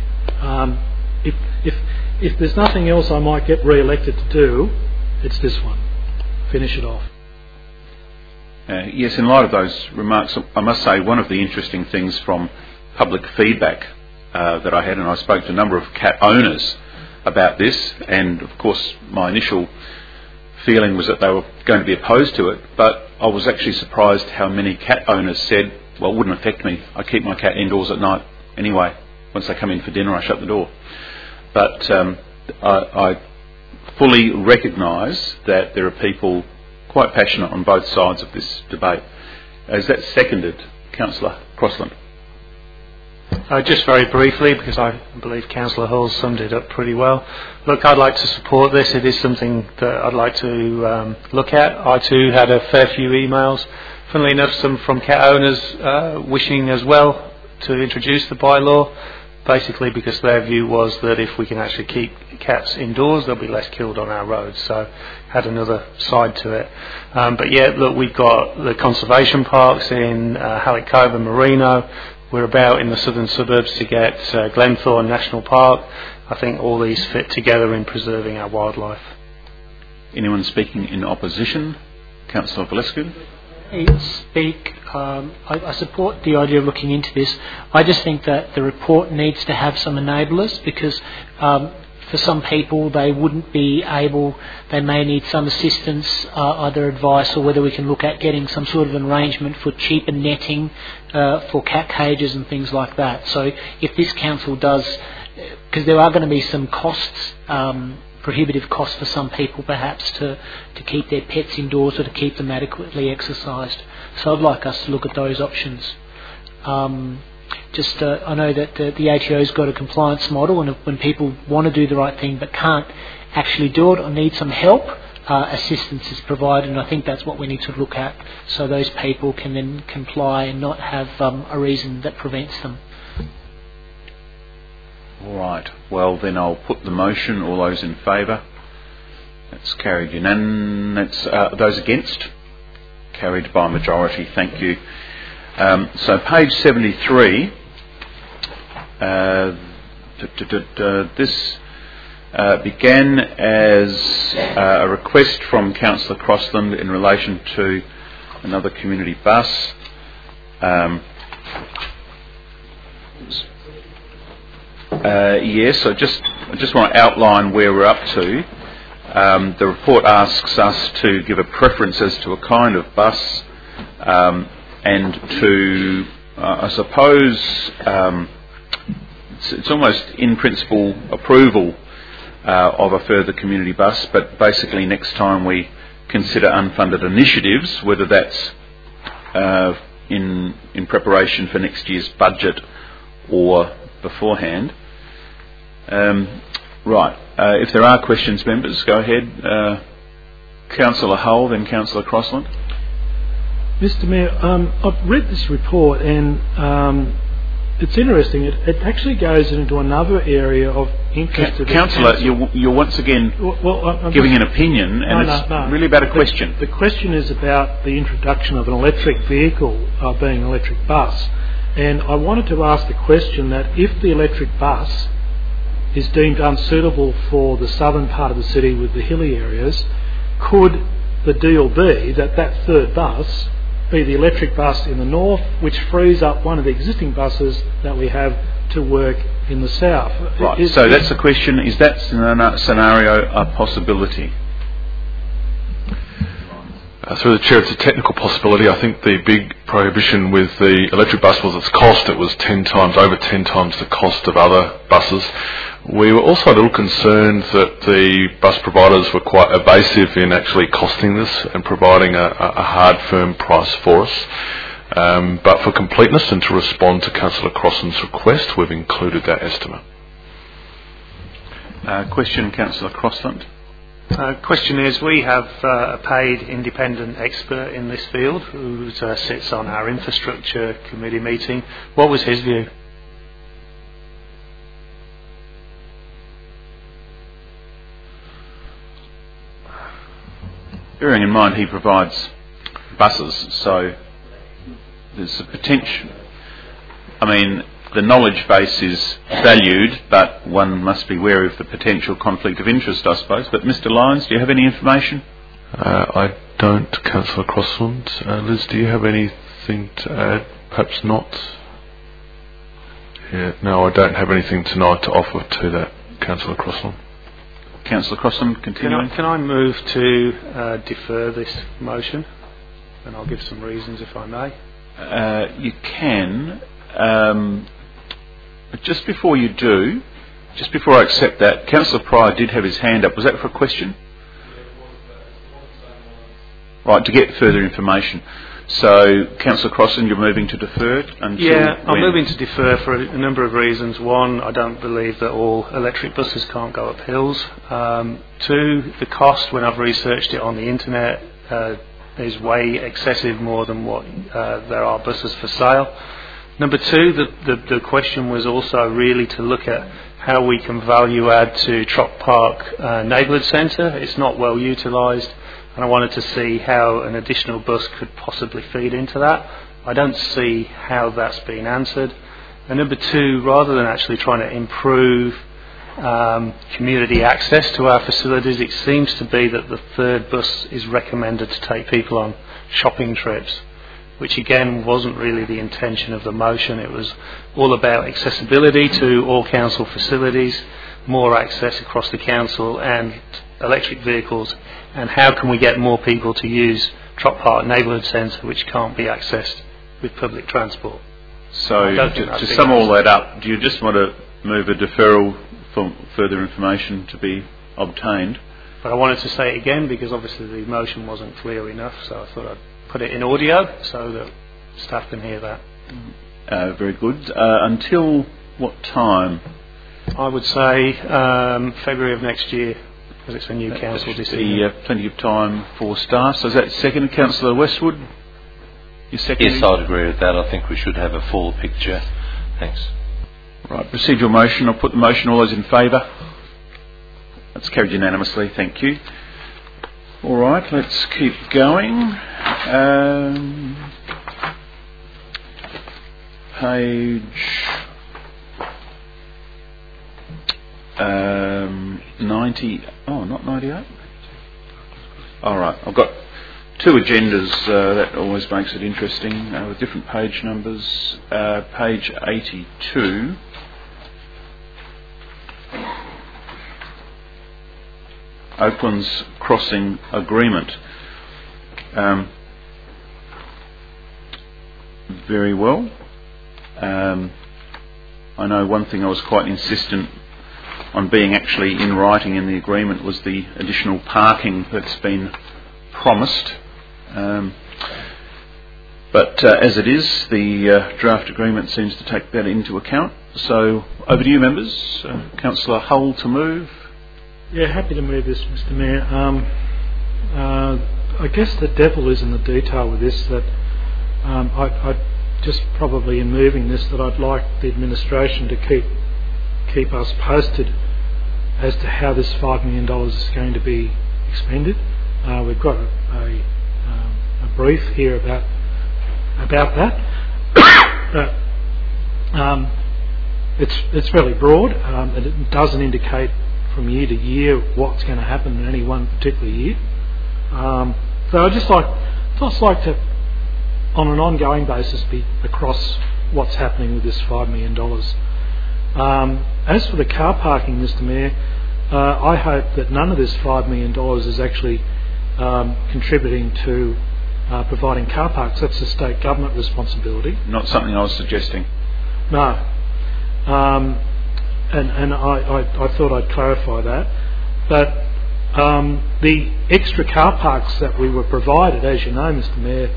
if there's nothing else I might get re-elected to do, it's this one. Finish it off. Yes, in light of those remarks, I must say one of the interesting things from public feedback that I had, and I spoke to a number of cat owners about this, and of course my initial feeling was that they were going to be opposed to it, but I was actually surprised how many cat owners said, well, it wouldn't affect me. I keep my cat indoors at night anyway. Once they come in for dinner, I shut the door. But I fully recognise that there are people quite passionate on both sides of this debate. Is that seconded, Councillor Crossland? Just very briefly, because I believe Councillor Hall summed it up pretty well. Look, I'd like to support this. It is something that I'd like to look at. I too had a fair few emails, funnily enough some from cat owners wishing as well to introduce the bylaw, basically because their view was that if we can actually keep cats indoors, there'll be less killed on our roads. So had another side to it. But yeah, look, we've got the conservation parks in Halleck Cove and Merino. We're about in the southern suburbs to get Glenthorne National Park. I think all these fit together in preserving our wildlife. Anyone speaking in opposition? Councillor Valescu? I support the idea of looking into this. I just think that the report needs to have some enablers because for some people they wouldn't be able, they may need some assistance, either advice or whether we can look at getting some sort of an arrangement for cheaper netting for cat cages and things like that. So if this council does, because there are going to be some costs, prohibitive costs for some people perhaps to keep their pets indoors or to keep them adequately exercised. So I'd like us to look at those options. I know that the ATO's got a compliance model, and when people want to do the right thing but can't actually do it or need some help, assistance is provided, and I think that's what we need to look at, so those people can then comply and not have a reason that prevents them. All right. Well, then I'll put the motion. All those in favour? That's carried unanimously. Those against? Carried by majority. Thank you. So page 73. This began as a request from Councillor Crossland in relation to another community bus. Yes, I just want to outline where we're up to. The report asks us to give a preference as to a kind of bus and to, I suppose, it's almost in principle approval of a further community bus, but basically next time we consider unfunded initiatives, whether that's in preparation for next year's budget or beforehand. Right. If there are questions, members, go ahead. Councillor Hull, then Councillor Crossland. Mr. Mayor, I've read this report and it's interesting. It actually goes into another area of interest. Councillor, you're once again giving an opinion, and it's really about a question. The question is about the introduction of an electric vehicle being an electric bus. And I wanted to ask the question that if the electric bus is deemed unsuitable for the southern part of the city with the hilly areas, could the deal be that third bus be the electric bus in the north, which frees up one of the existing buses that we have to work in the south? Right, so that's the question. Is that scenario a possibility? Through the Chair, it's a technical possibility. I think the big prohibition with the electric bus was its cost. It was over 10 times the cost of other buses. We were also a little concerned that the bus providers were quite evasive in actually costing this and providing a hard, firm price for us. But for completeness and to respond to Councillor Crossland's request, we've included that estimate. Question, Councillor Crossland. Question is, we have a paid independent expert in this field who sits on our infrastructure committee meeting. What was his view? Bearing in mind he provides buses, so there's a potential. I mean, the knowledge base is valued, but one must be wary of the potential conflict of interest, I suppose. But Mr. Lyons, do you have any information? I don't, Councillor Crossland. Liz, do you have anything to add? Perhaps not. Yeah, no, I don't have anything tonight to offer to that, Councillor Crossland. Councillor Crossland, continuing. Can I move to defer this motion? And I'll give some reasons if I may. You can. But just before you do, just before I accept that, Councillor Pryor did have his hand up. Was that for a question? Right, to get further information. So, Councillor Crossan, you're moving to defer until I'm moving to defer for a number of reasons. One, I don't believe that all electric buses can't go up hills. Two, the cost, when I've researched it on the internet, is way excessive, more than what there are buses for sale. Number two, the question was also really to look at how we can value add to Trop Park Neighbourhood Centre. It's not well utilised, and I wanted to see how an additional bus could possibly feed into that. I don't see how that's been answered. And number two, rather than actually trying to improve community access to our facilities, it seems to be that the third bus is recommended to take people on shopping trips, which again wasn't really the intention of the motion. It was all about accessibility to all council facilities, more access across the council and electric vehicles, and how can we get more people to use Trop Park Neighbourhood Centre, which can't be accessed with public transport. So to sum all that up, do you just want to move a deferral for further information to be obtained? But I wanted to say it again because obviously the motion wasn't clear enough, so I thought I'd put it in audio so that staff can hear that. Very good. Until what time? I would say February of next year, because it's a new council decision. Plenty of time for staff. So is that second, Councillor Westwood? Yes, I'd agree with that. I think we should have a full picture. Thanks. Right, procedural motion. I'll put the motion. All those in favour? That's carried unanimously. Thank you. All right, let's keep going. Page 90. Oh, not 98. All right, I've got two agendas. That always makes it interesting with different page numbers. Page 82. Oaklands Crossing Agreement. Very well. I know one thing I was quite insistent on being actually in writing in the agreement was the additional parking that's been promised. But as it is, the draft agreement seems to take that into account. So over to you, members. Councillor Hull to move. Yeah, happy to move this, Mr. Mayor. I guess the devil is in the detail with this. That I just probably in moving this that I'd like the administration to keep us posted as to how this $5 million is going to be expended. We've got a brief here about that. It's fairly broad, and it doesn't indicate from year to year what's going to happen in any one particular year. So I'd just like to, on an ongoing basis, be across what's happening with this $5 million. As for the car parking, Mr. Mayor, I hope that none of this $5 million is actually contributing to providing car parks. That's a state government responsibility. Not something I was suggesting. No. And I thought I'd clarify that. But the extra car parks that we were provided, as you know, Mr. Mayor,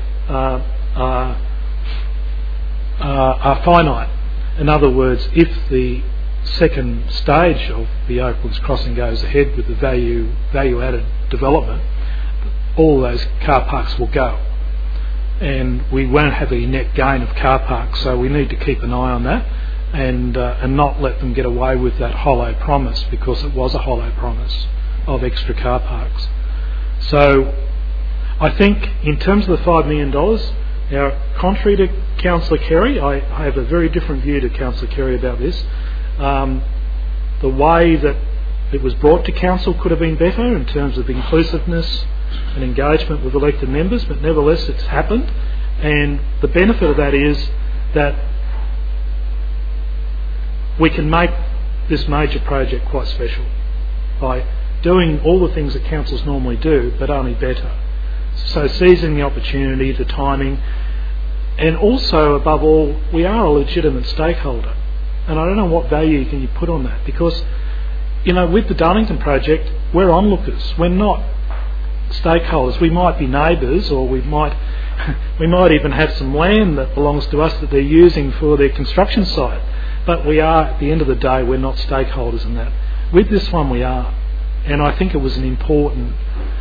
are finite. In other words, if the second stage of the Oaklands Crossing goes ahead with the value-added development, all those car parks will go. And we won't have a net gain of car parks, so we need to keep an eye on that and not let them get away with that hollow promise, because it was a hollow promise of extra car parks. So I think in terms of the $5 million, now, contrary to Councillor Kerry, I have a very different view to Councillor Kerry about this. The way that it was brought to Council could have been better in terms of inclusiveness and engagement with elected members, but nevertheless it's happened. And the benefit of that is that we can make this major project quite special by doing all the things that councils normally do, but only better. So seizing the opportunity, the timing, and also above all, we are a legitimate stakeholder. And I don't know what value can you put on that, because, you know, with the Darlington project, we're onlookers. We're not stakeholders. We might be neighbours, or we might We might even have some land that belongs to us that they're using for their construction site. But we are, at the end of the day, we're not stakeholders in that. With this one we are. And I think it was an important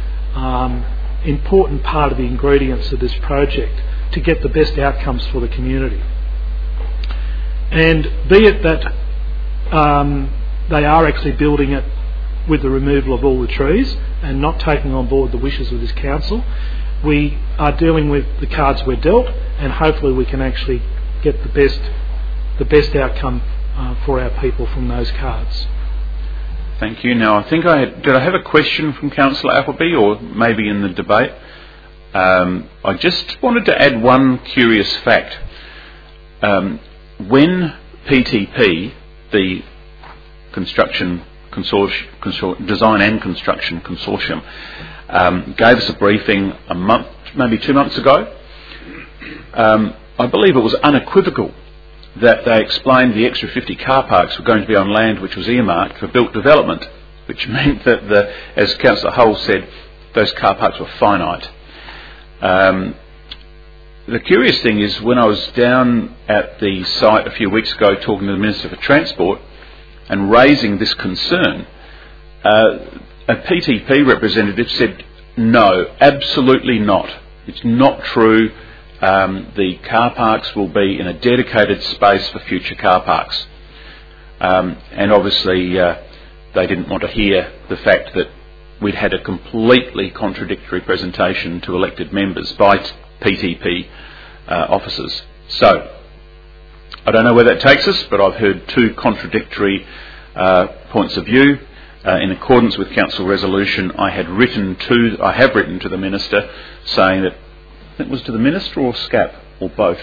part of the ingredients of this project to get the best outcomes for the community. And be it that they are actually building it with the removal of all the trees and not taking on board the wishes of this council, we are dealing with the cards we're dealt, and hopefully we can actually get the best outcome for our people from those cards. Thank you. Now, I think did I have a question from Councillor Appleby, or maybe in the debate? I just wanted to add one curious fact. When PTP, the Design and Construction Consortium, gave us a briefing a month, maybe 2 months ago, I believe it was unequivocal that they explained the extra 50 car parks were going to be on land which was earmarked for built development, which meant that, as Councillor Hull said, those car parks were finite. The curious thing is, when I was down at the site a few weeks ago talking to the Minister for Transport and raising this concern, a PTP representative said, no, absolutely not. It's not true. The car parks will be in a dedicated space for future car parks. And obviously they didn't want to hear the fact that we'd had a completely contradictory presentation to elected members by PTP officers. So, I don't know where that takes us, but I've heard two contradictory points of view. In accordance with council resolution, I have written to the Minister saying that, it was to the Minister or SCAP, or both,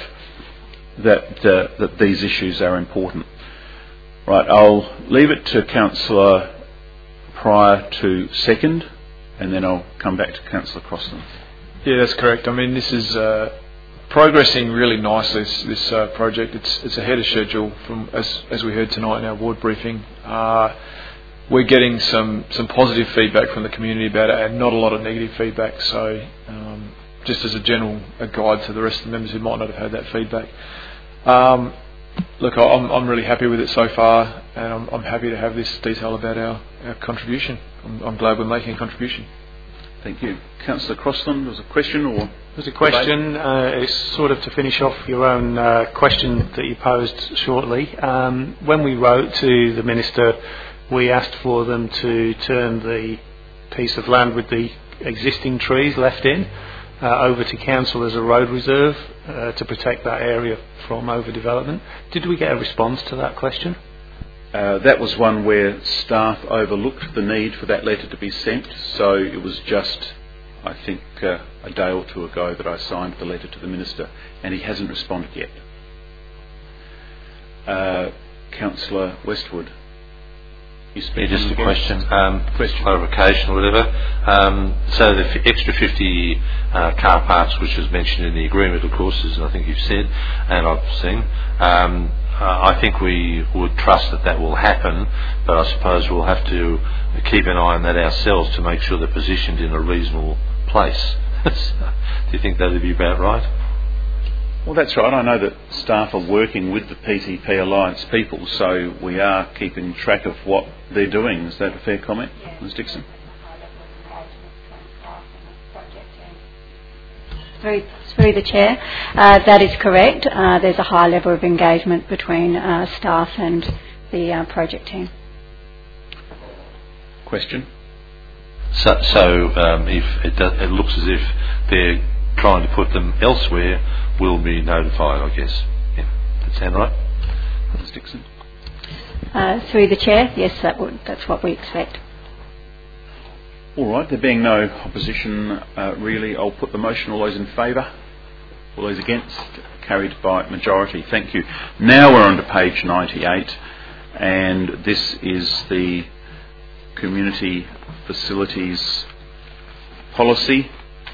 that these issues are important. Right, I'll leave it to Councillor Pryor to second, and then I'll come back to Councillor Crosland. Yeah, that's correct. I mean, this is progressing really nicely, this project. It's ahead of schedule, from as we heard tonight in our ward briefing. We're getting some positive feedback from the community about it, and not a lot of negative feedback. So, just as a guide to the rest of the members who might not have heard that feedback. Look, I'm really happy with it so far, and I'm happy to have this detail about our contribution. I'm glad we're making a contribution. Thank you. Councillor Crosland, was a question or? There's a question. It's sort of to finish off your own question that you posed shortly. When we wrote to the Minister, we asked for them to turn the piece of land with the existing trees left in over to council as a road reserve to protect that area from overdevelopment. Did we get a response to that question? That was one where staff overlooked the need for that letter to be sent, so it was just, I think, a day or two ago that I signed the letter to the Minister, and he hasn't responded yet. Councillor Westwood. Just a question, clarification or whatever. So the extra 50 car parks, which was mentioned in the agreement, of course, as I think you've said, and I've seen, I think we would trust that will happen, but I suppose we'll have to keep an eye on that ourselves to make sure they're positioned in a reasonable place. Do you think that would be about right? Well, that's right. I know that staff are working with the PTP Alliance people, so we are keeping track of what they're doing. Is that a fair comment, Ms Dixon? Through the Chair, that is correct. There's a high level of engagement between staff and the project team. Question? So if it looks as if they're trying to put them elsewhere, we'll be notified, I guess. Yeah, that sound right? Ms Dixon? Through the Chair, yes, that's what we expect. All right, there being no opposition, really, I'll put the motion. All those in favour? All those against? Carried by majority. Thank you. Now we're on to page 98, and this is the Community Facilities Policy.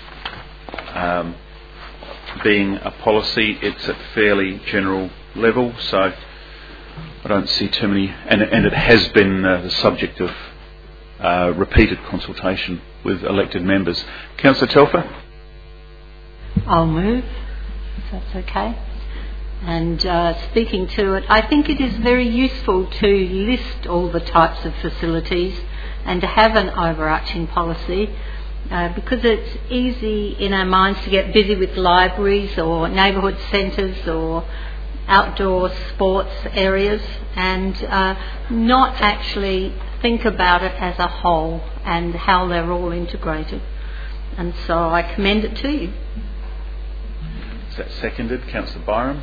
Being a policy, it's at fairly general level, so I don't see too many, and it has been the subject of repeated consultation with elected members. Councillor Telfer? I'll move, if that's okay. And speaking to it, I think it is very useful to list all the types of facilities and to have an overarching policy, because it's easy in our minds to get busy with libraries or neighbourhood centres or outdoor sports areas and not actually think about it as a whole and how they're all integrated. And so I commend it to you. Is that seconded? Councillor Byram?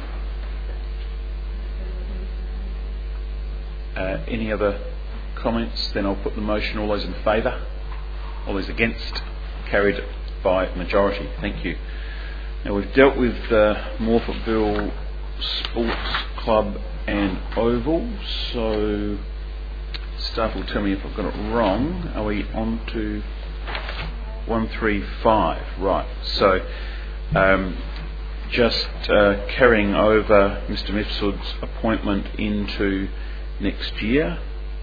Any other comments? Then I'll put the motion. All those in favour? All those against? Carried by majority. Thank you. Now we've dealt with Morphettville Sports Club and Oval, so staff will tell me if I've got it wrong. Are we on to 135? Right. So just carrying over Mr. Mifsud's appointment into next year.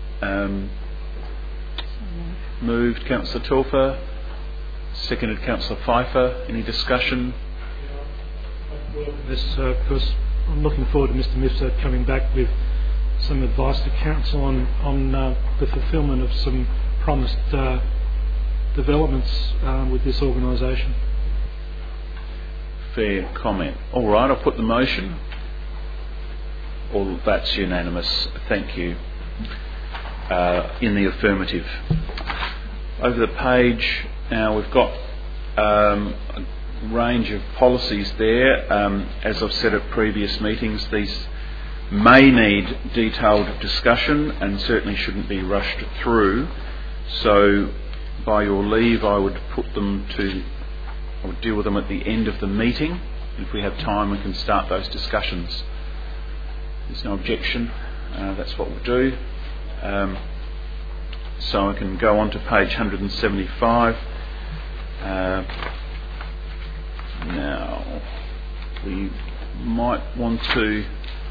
Moved Councillor Telfer, seconded Councillor Pfeiffer. Any discussion? This, because I'm looking forward to Mr. Mifsud coming back with some advice to Council on the fulfilment of some promised developments with this organisation. Fair comment. All right, I'll put the motion. All that's unanimous. Thank you. In the affirmative. Over the page now we've got a range of policies there. As I've said at previous meetings, these may need detailed discussion and certainly shouldn't be rushed through. So by your leave I would deal with them at the end of the meeting. If we have time we can start those discussions. There's no objection. That's what we'll do. So I can go on to page 175. Now, we might want to...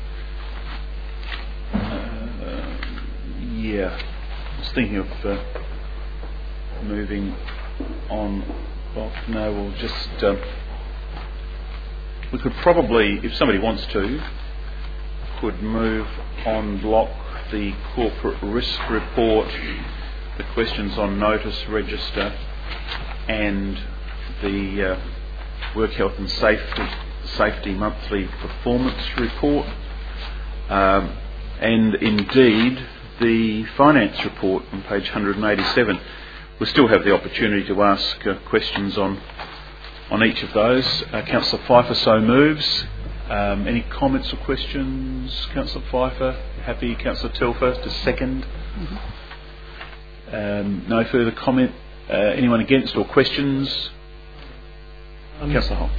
I was thinking of moving on. Well, no, we'll just... we could probably, if somebody wants to, could move on block the corporate risk report, the questions on notice register, and the work health and safety monthly performance report, and indeed the finance report on page 187. We'll still have the opportunity to ask questions on each of those. Councillor Pfeiffer so moves. Any comments or questions? Councillor Pfeiffer, happy. Councillor Telfer to second. No further comment. Anyone against or questions? Councillor Hall.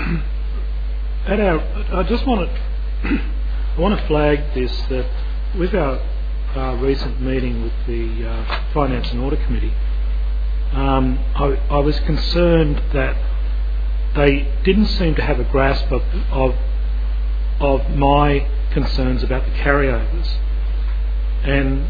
I just want to flag this, that with our recent meeting with the Finance and Audit Committee, I was concerned that they didn't seem to have a grasp of my concerns about the carryovers, and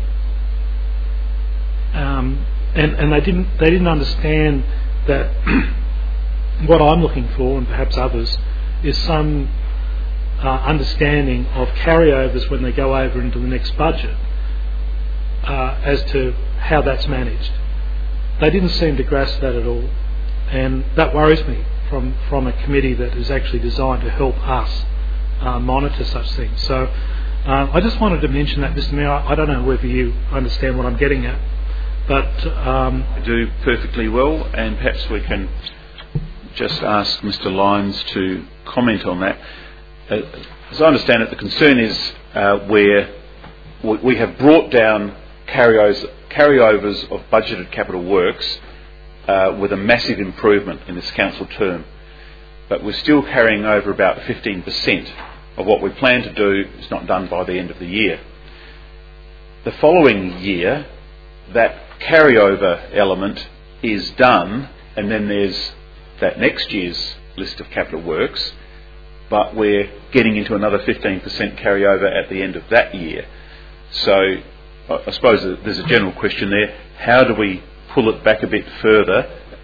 they didn't understand that what I'm looking for, and perhaps others, is some understanding of carryovers when they go over into the next budget, as to how that's managed. They didn't seem to grasp that at all, and that worries me from a committee that is actually designed to help us monitor such things. So I just wanted to mention that, Mr. Mayor. I don't know whether you understand what I'm getting at, but I do perfectly well, and perhaps we can just ask Mr. Lyons to comment on that. As I understand it, the concern is where we have brought down carryovers of budgeted capital works with a massive improvement in this council term, but we're still carrying over about 15% of what we plan to do is not done by the end of the year. The following year, that carryover element is done, and then there's that next year's list of capital works, but we're getting into another 15% carryover at the end of that year. So I suppose there's a general question there: how do we pull it back a bit further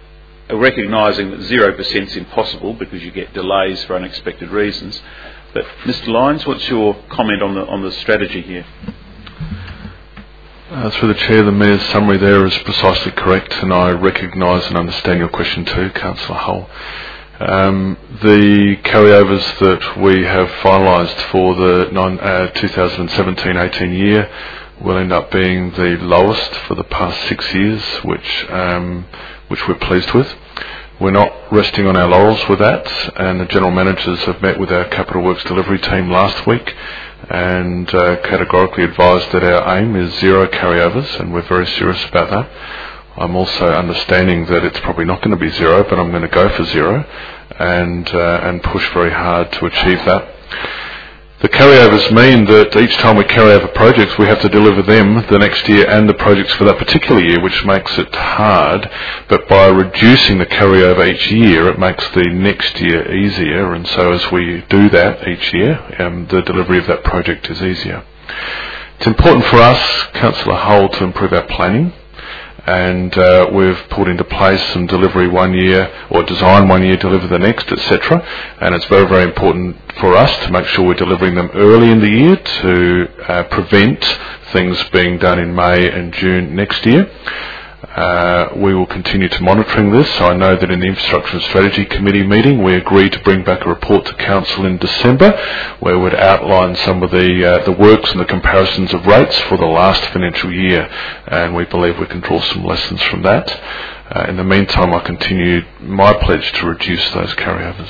recognising that 0% is impossible because you get delays for unexpected reasons. But Mr. Lyons, what's your comment on the strategy here? Through the Chair, the Mayor's summary there is precisely correct, and I recognise and understand your question too, Councillor Hull. The carryovers that we have finalised for the 2017-18 year will end up being the lowest for the past 6 years, which we're pleased with. We're not resting on our laurels with that, and the General Managers have met with our Capital Works delivery team last week and categorically advised that our aim is 0 carryovers, and we're very serious about that. I'm also understanding that it's probably not going to be 0, but I'm going to go for 0 and push very hard to achieve that. The carryovers mean that each time we carry over projects, we have to deliver them the next year and the projects for that particular year, which makes it hard. But by reducing the carryover each year, it makes the next year easier. And so as we do that each year, the delivery of that project is easier. It's important for us, Councillor Hull, to improve our planning. And we've put into place some delivery 1 year, or design 1 year, deliver the next, etc. And it's very, very important for us to make sure we're delivering them early in the year to prevent things being done in May and June next year. We will continue to monitoring this. I know that in the Infrastructure and Strategy Committee meeting we agreed to bring back a report to Council in December where we'd outline some of the works and the comparisons of rates for the last financial year, and we believe we can draw some lessons from that. In the meantime, I continue my pledge to reduce those carryovers.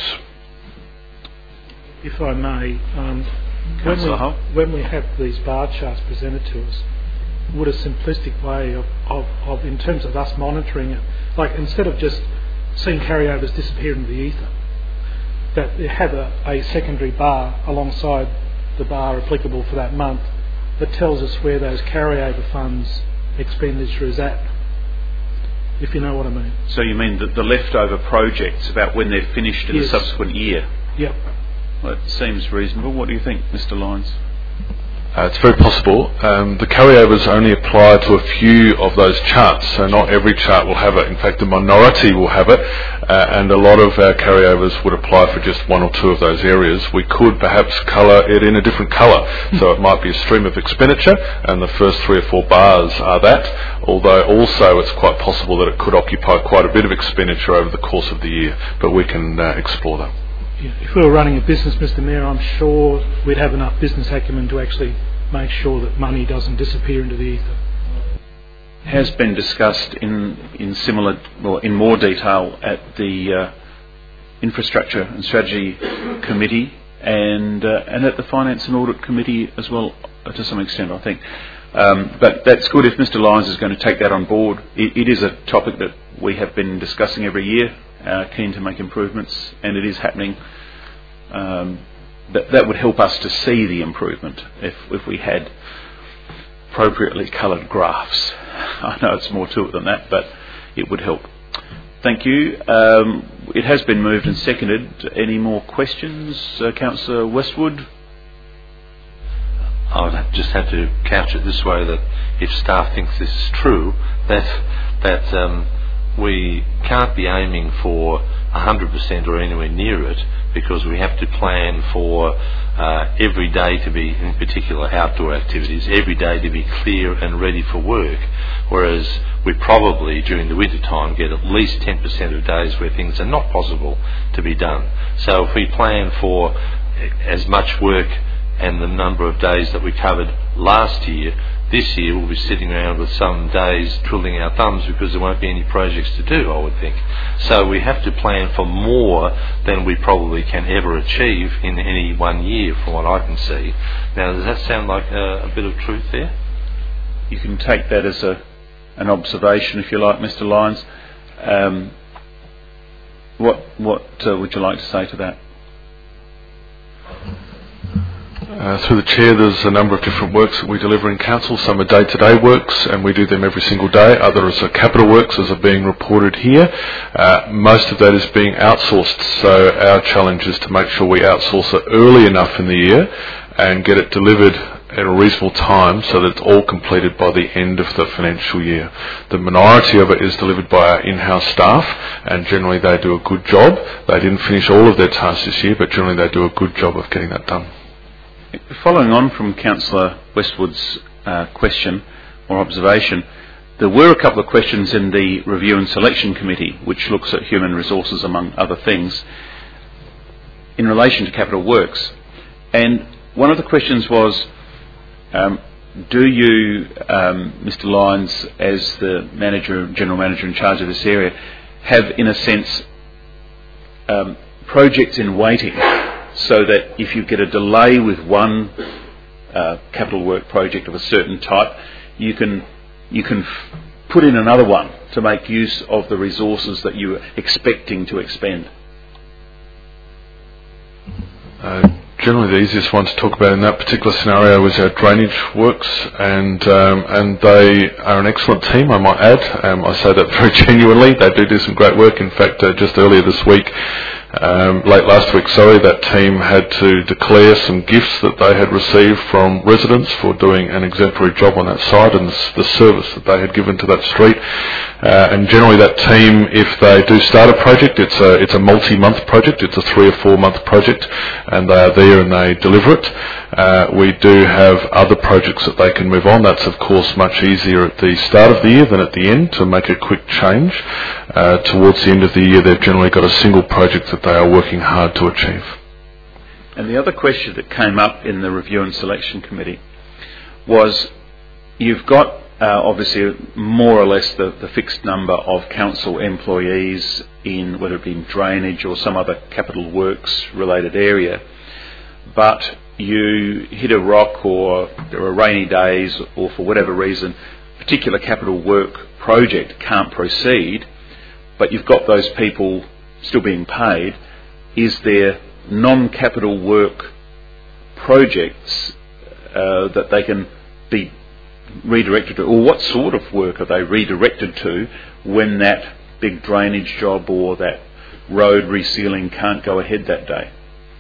If I may, when we have these bar charts presented to us, would a simplistic way of in terms of us monitoring it, like instead of just seeing carryovers disappear into the ether, that they have a secondary bar alongside the bar applicable for that month that tells us where those carryover funds expenditure is at, if you know what I mean. So you mean that the leftover projects, about when they're finished in the subsequent year? Yep. Well, it seems reasonable. What do you think, Mr. Lyons? It's very possible. The carryovers only apply to a few of those charts, so not every chart will have it. In fact, the minority will have it, and a lot of our carryovers would apply for just 1 or 2 of those areas. We could perhaps colour it in a different colour, so it might be a stream of expenditure, and the first 3 or 4 bars are that, although also it's quite possible that it could occupy quite a bit of expenditure over the course of the year, but we can explore that. If we were running a business, Mr. Mayor, I'm sure we'd have enough business acumen to actually make sure that money doesn't disappear into the ether. Has been discussed in more detail at the Infrastructure and Strategy Committee and at the Finance and Audit Committee as well, to some extent, I think. But that's good if Mr. Lyons is going to take that on board. It is a topic that we have been discussing every year. Keen to make improvements, and it is happening. That would help us to see the improvement if we had appropriately coloured graphs. I know it's more to it than that, but it would help. Thank you. It has been moved and seconded. Any more questions, Councillor Westwood? I would just have to couch it this way, that if staff thinks this is true, that we can't be aiming for 100% or anywhere near it, because we have to plan for every day to be, in particular outdoor activities, every day to be clear and ready for work, whereas we probably during the winter time get at least 10% of days where things are not possible to be done. So if we plan for as much work and the number of days that we covered last year, this year we'll be sitting around with some days twiddling our thumbs because there won't be any projects to do, I would think. So we have to plan for more than we probably can ever achieve in any 1 year, from what I can see. Now, does that sound like a bit of truth there? You can take that as an observation, if you like, Mr. Lyons. What would you like to say to that? Through the Chair, there's a number of different works that we deliver in Council. Some are day-to-day works, and we do them every single day. Others are capital works, as are being reported here. Most of that is being outsourced, so our challenge is to make sure we outsource it early enough in the year and get it delivered at a reasonable time so that it's all completed by the end of the financial year. The minority of it is delivered by our in-house staff, and generally they do a good job. They didn't finish all of their tasks this year, but generally they do a good job of getting that done. Following on from Councillor Westwood's question or observation, there were a couple of questions in the Review and Selection Committee, which looks at human resources among other things, in relation to capital works. And one of the questions was, do you, Mr. Lyons, as the general manager in charge of this area, have, in a sense, projects in waiting, so that if you get a delay with one capital work project of a certain type, you can put in another one to make use of the resources that you are expecting to expend? Generally, the easiest one to talk about in that particular scenario is our drainage works, and they are an excellent team, I might add. I say that very genuinely. They do some great work. In fact, just earlier this week, late last week, that team had to declare some gifts that they had received from residents for doing an exemplary job on that site and the service that they had given to that street. And generally that team, if they do start a project, it's a multi-month project, it's a 3 or 4 month project, and they are there and they deliver it. We do have other projects that they can move on. That's of course much easier at the start of the year than at the end to make a quick change. Towards the end of the year, they've generally got a single project that they are working hard to achieve. And the other question that came up in the Review and Selection Committee was, you've got obviously more or less the fixed number of council employees in, whether it be in drainage or some other capital works related area, but you hit a rock, or there are rainy days, or for whatever reason a particular capital work project can't proceed, but you've got those people still being paid. Is there non-capital work projects that they can be redirected to, or what sort of work are they redirected to when that big drainage job or that road resealing can't go ahead that day?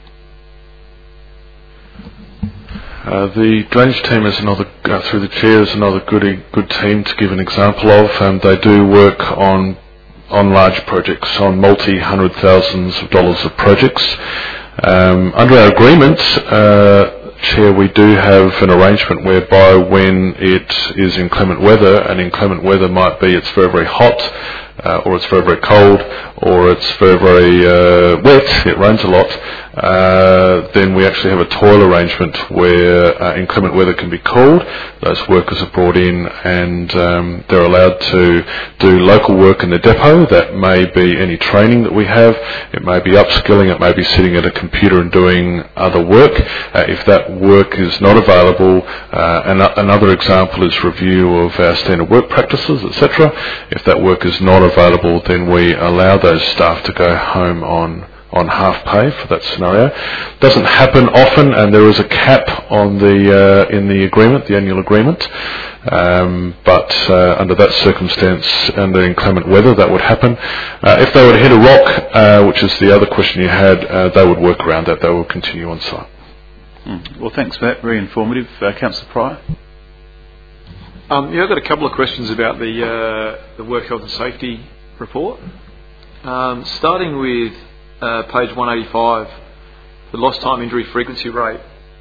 The drainage team is another, through the chair, is another good team to give an example of. They do work on large projects, on multi-hundred thousands of dollars of projects. Under our agreement, Chair, we do have an arrangement whereby when it is inclement weather, and inclement weather might be it's very, very hot, or it's very, very cold, or it's very, very wet, it rains a lot, then we actually have a toil arrangement where inclement weather can be called. Those workers are brought in and they're allowed to do local work in the depot. That may be any training that we have. It may be upskilling. It may be sitting at a computer and doing other work. If that work is not available, another example is review of our standard work practices, etc. If that work is not available, then we allow those staff to go home on half pay for that scenario. Doesn't happen often, and there is a cap on in the agreement, the annual agreement. But under that circumstance, under inclement weather, that would happen. If they were to hit a rock, which is the other question you had, they would work around that. They will continue on site. Well, thanks for that. Very informative. Councillor Pryor. I've got a couple of questions about the work health and safety report. Starting with page 185, the lost time injury frequency rate.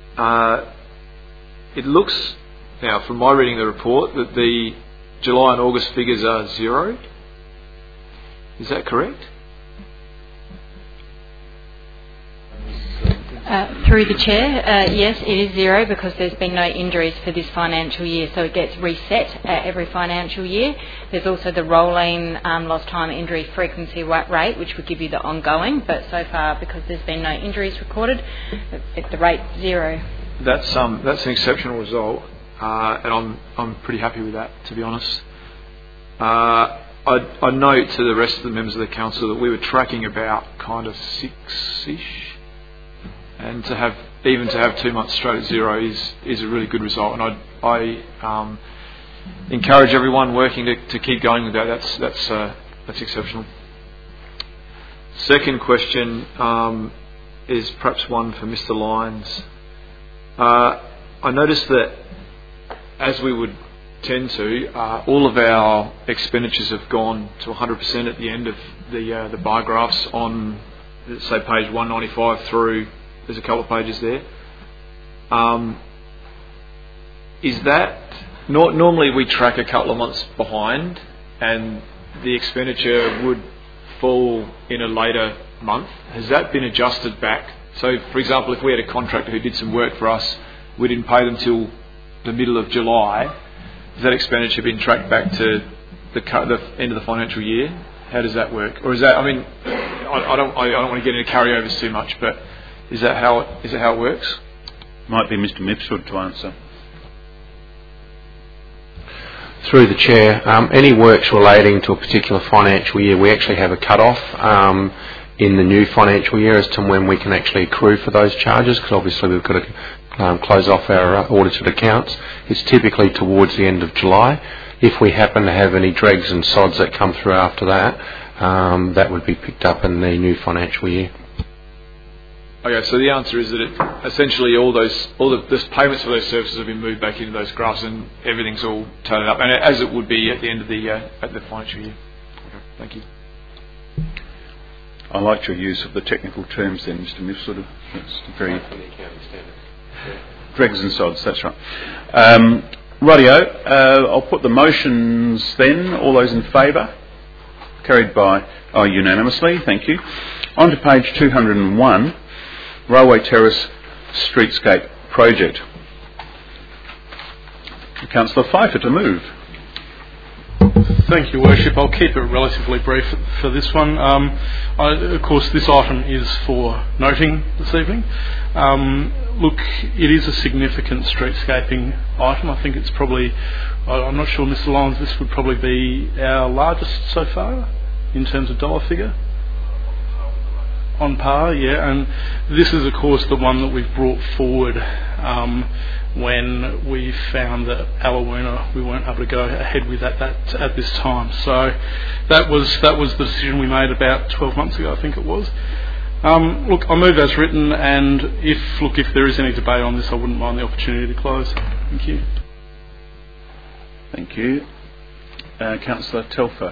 It looks, now from my reading of the report, that the July and August figures are 0. Is that correct? Through the Chair, yes, it is 0 because there's been no injuries for this financial year, so it gets reset every financial year. There's also the rolling lost time injury frequency rate, which would give you the ongoing, but so far, because there's been no injuries recorded, the rate's 0. That's an exceptional result, and I'm pretty happy with that, to be honest. I note to the rest of the members of the council that we were tracking about kind of 6-ish. And to have 2 months straight at 0 is a really good result, and I encourage everyone working to keep going with that. That's exceptional. Second question is perhaps one for Mr. Lyons. I noticed that, as we would tend to, all of our expenditures have gone to 100% at the end of the bar graphs on, let's say, page 195 through. There's a couple of pages there. Is that normally we track a couple of months behind, and the expenditure would fall in a later month? Has that been adjusted back? So, for example, if we had a contractor who did some work for us, we didn't pay them till the middle of July. Has that expenditure been tracked back to the end of the financial year? How does that work? Or is that? I mean, I don't want to get into carryovers too much, but is that how it works? Might be Mr. Mifsud to answer. Through the Chair, any works relating to a particular financial year, we actually have a cut-off in the new financial year as to when we can actually accrue for those charges, because obviously we've got to close off our audited accounts. It's typically towards the end of July. If we happen to have any dregs and sods that come through after that, that would be picked up in the new financial year. Okay, so the answer is that essentially all the payments for those services have been moved back into those graphs, and everything's all totaled up, and as it would be at the end of the financial year. Okay, thank you. I liked your use of the technical terms then, Mr. Mifsud. That's very dregs and sods. That's right. Rightio. I'll put the motions then. All those in favour? Carried by unanimously. Thank you. On to page 201. Railway Terrace Streetscape Project. Councillor Pfeiffer to move. Thank you, Worship. I'll keep it relatively brief for this one. Of course, this item is for noting this evening. Look, it is a significant streetscaping item. I think it's probably, I'm not sure, Mr. Lyons, this would probably be our largest so far in terms of dollar figure. On par, yeah, and this is of course the one that we've brought forward when we found that Alawoona we weren't able to go ahead with at this time. So that was the decision we made about 12 months ago, I think it was. Look, I move as written, and if there is any debate on this, I wouldn't mind the opportunity to close. Thank you. Thank you. Councillor Telfer.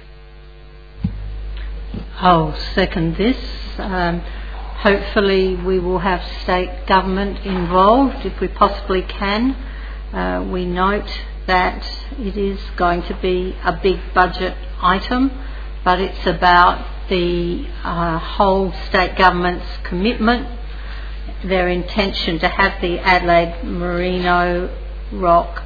I'll second this. Hopefully we will have state government involved if we possibly can. We note that it is going to be a big budget item, but it's about the whole state government's commitment, their intention to have the Adelaide Merino Rock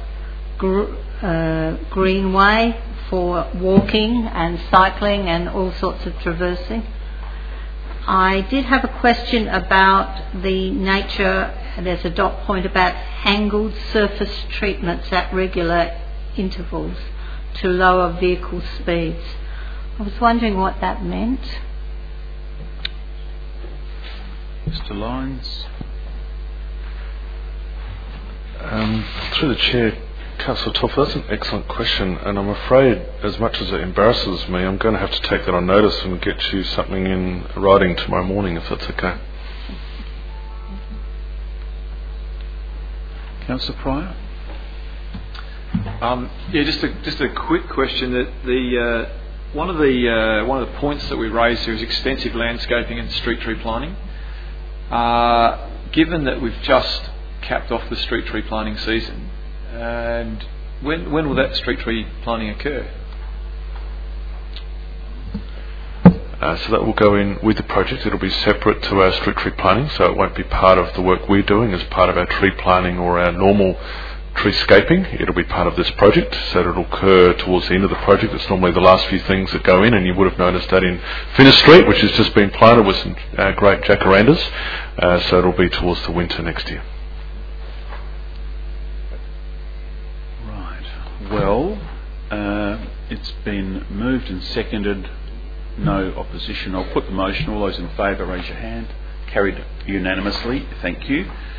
Greenway for walking and cycling and all sorts of traversing. I did have a question about the nature. There's a dot point about angled surface treatments at regular intervals to lower vehicle speeds. I was wondering what that meant. Mr. Lyons. Through the Chair, Councillor Telfer, that's an excellent question, and I'm afraid, as much as it embarrasses me, I'm going to have to take that on notice and get you something in writing tomorrow morning, if that's okay. Councillor Pryor. Just a quick question. That one of the points that we raised here is extensive landscaping and street tree planting. Given that we've just capped off the street tree planting season, and when will that street tree planting occur? So that will go in with the project. It'll be separate to our street tree planting, so it won't be part of the work we're doing as part of our tree planting or our normal treescaping. It'll be part of this project, so it'll occur towards the end of the project. It's normally the last few things that go in, and you would have noticed that in Finnis Street, which has just been planted with some great jacarandas, so it'll be towards the winter next year. Well, it's been moved and seconded. No opposition. I'll put the motion. All those in favour, raise your hand. Carried unanimously. Thank you.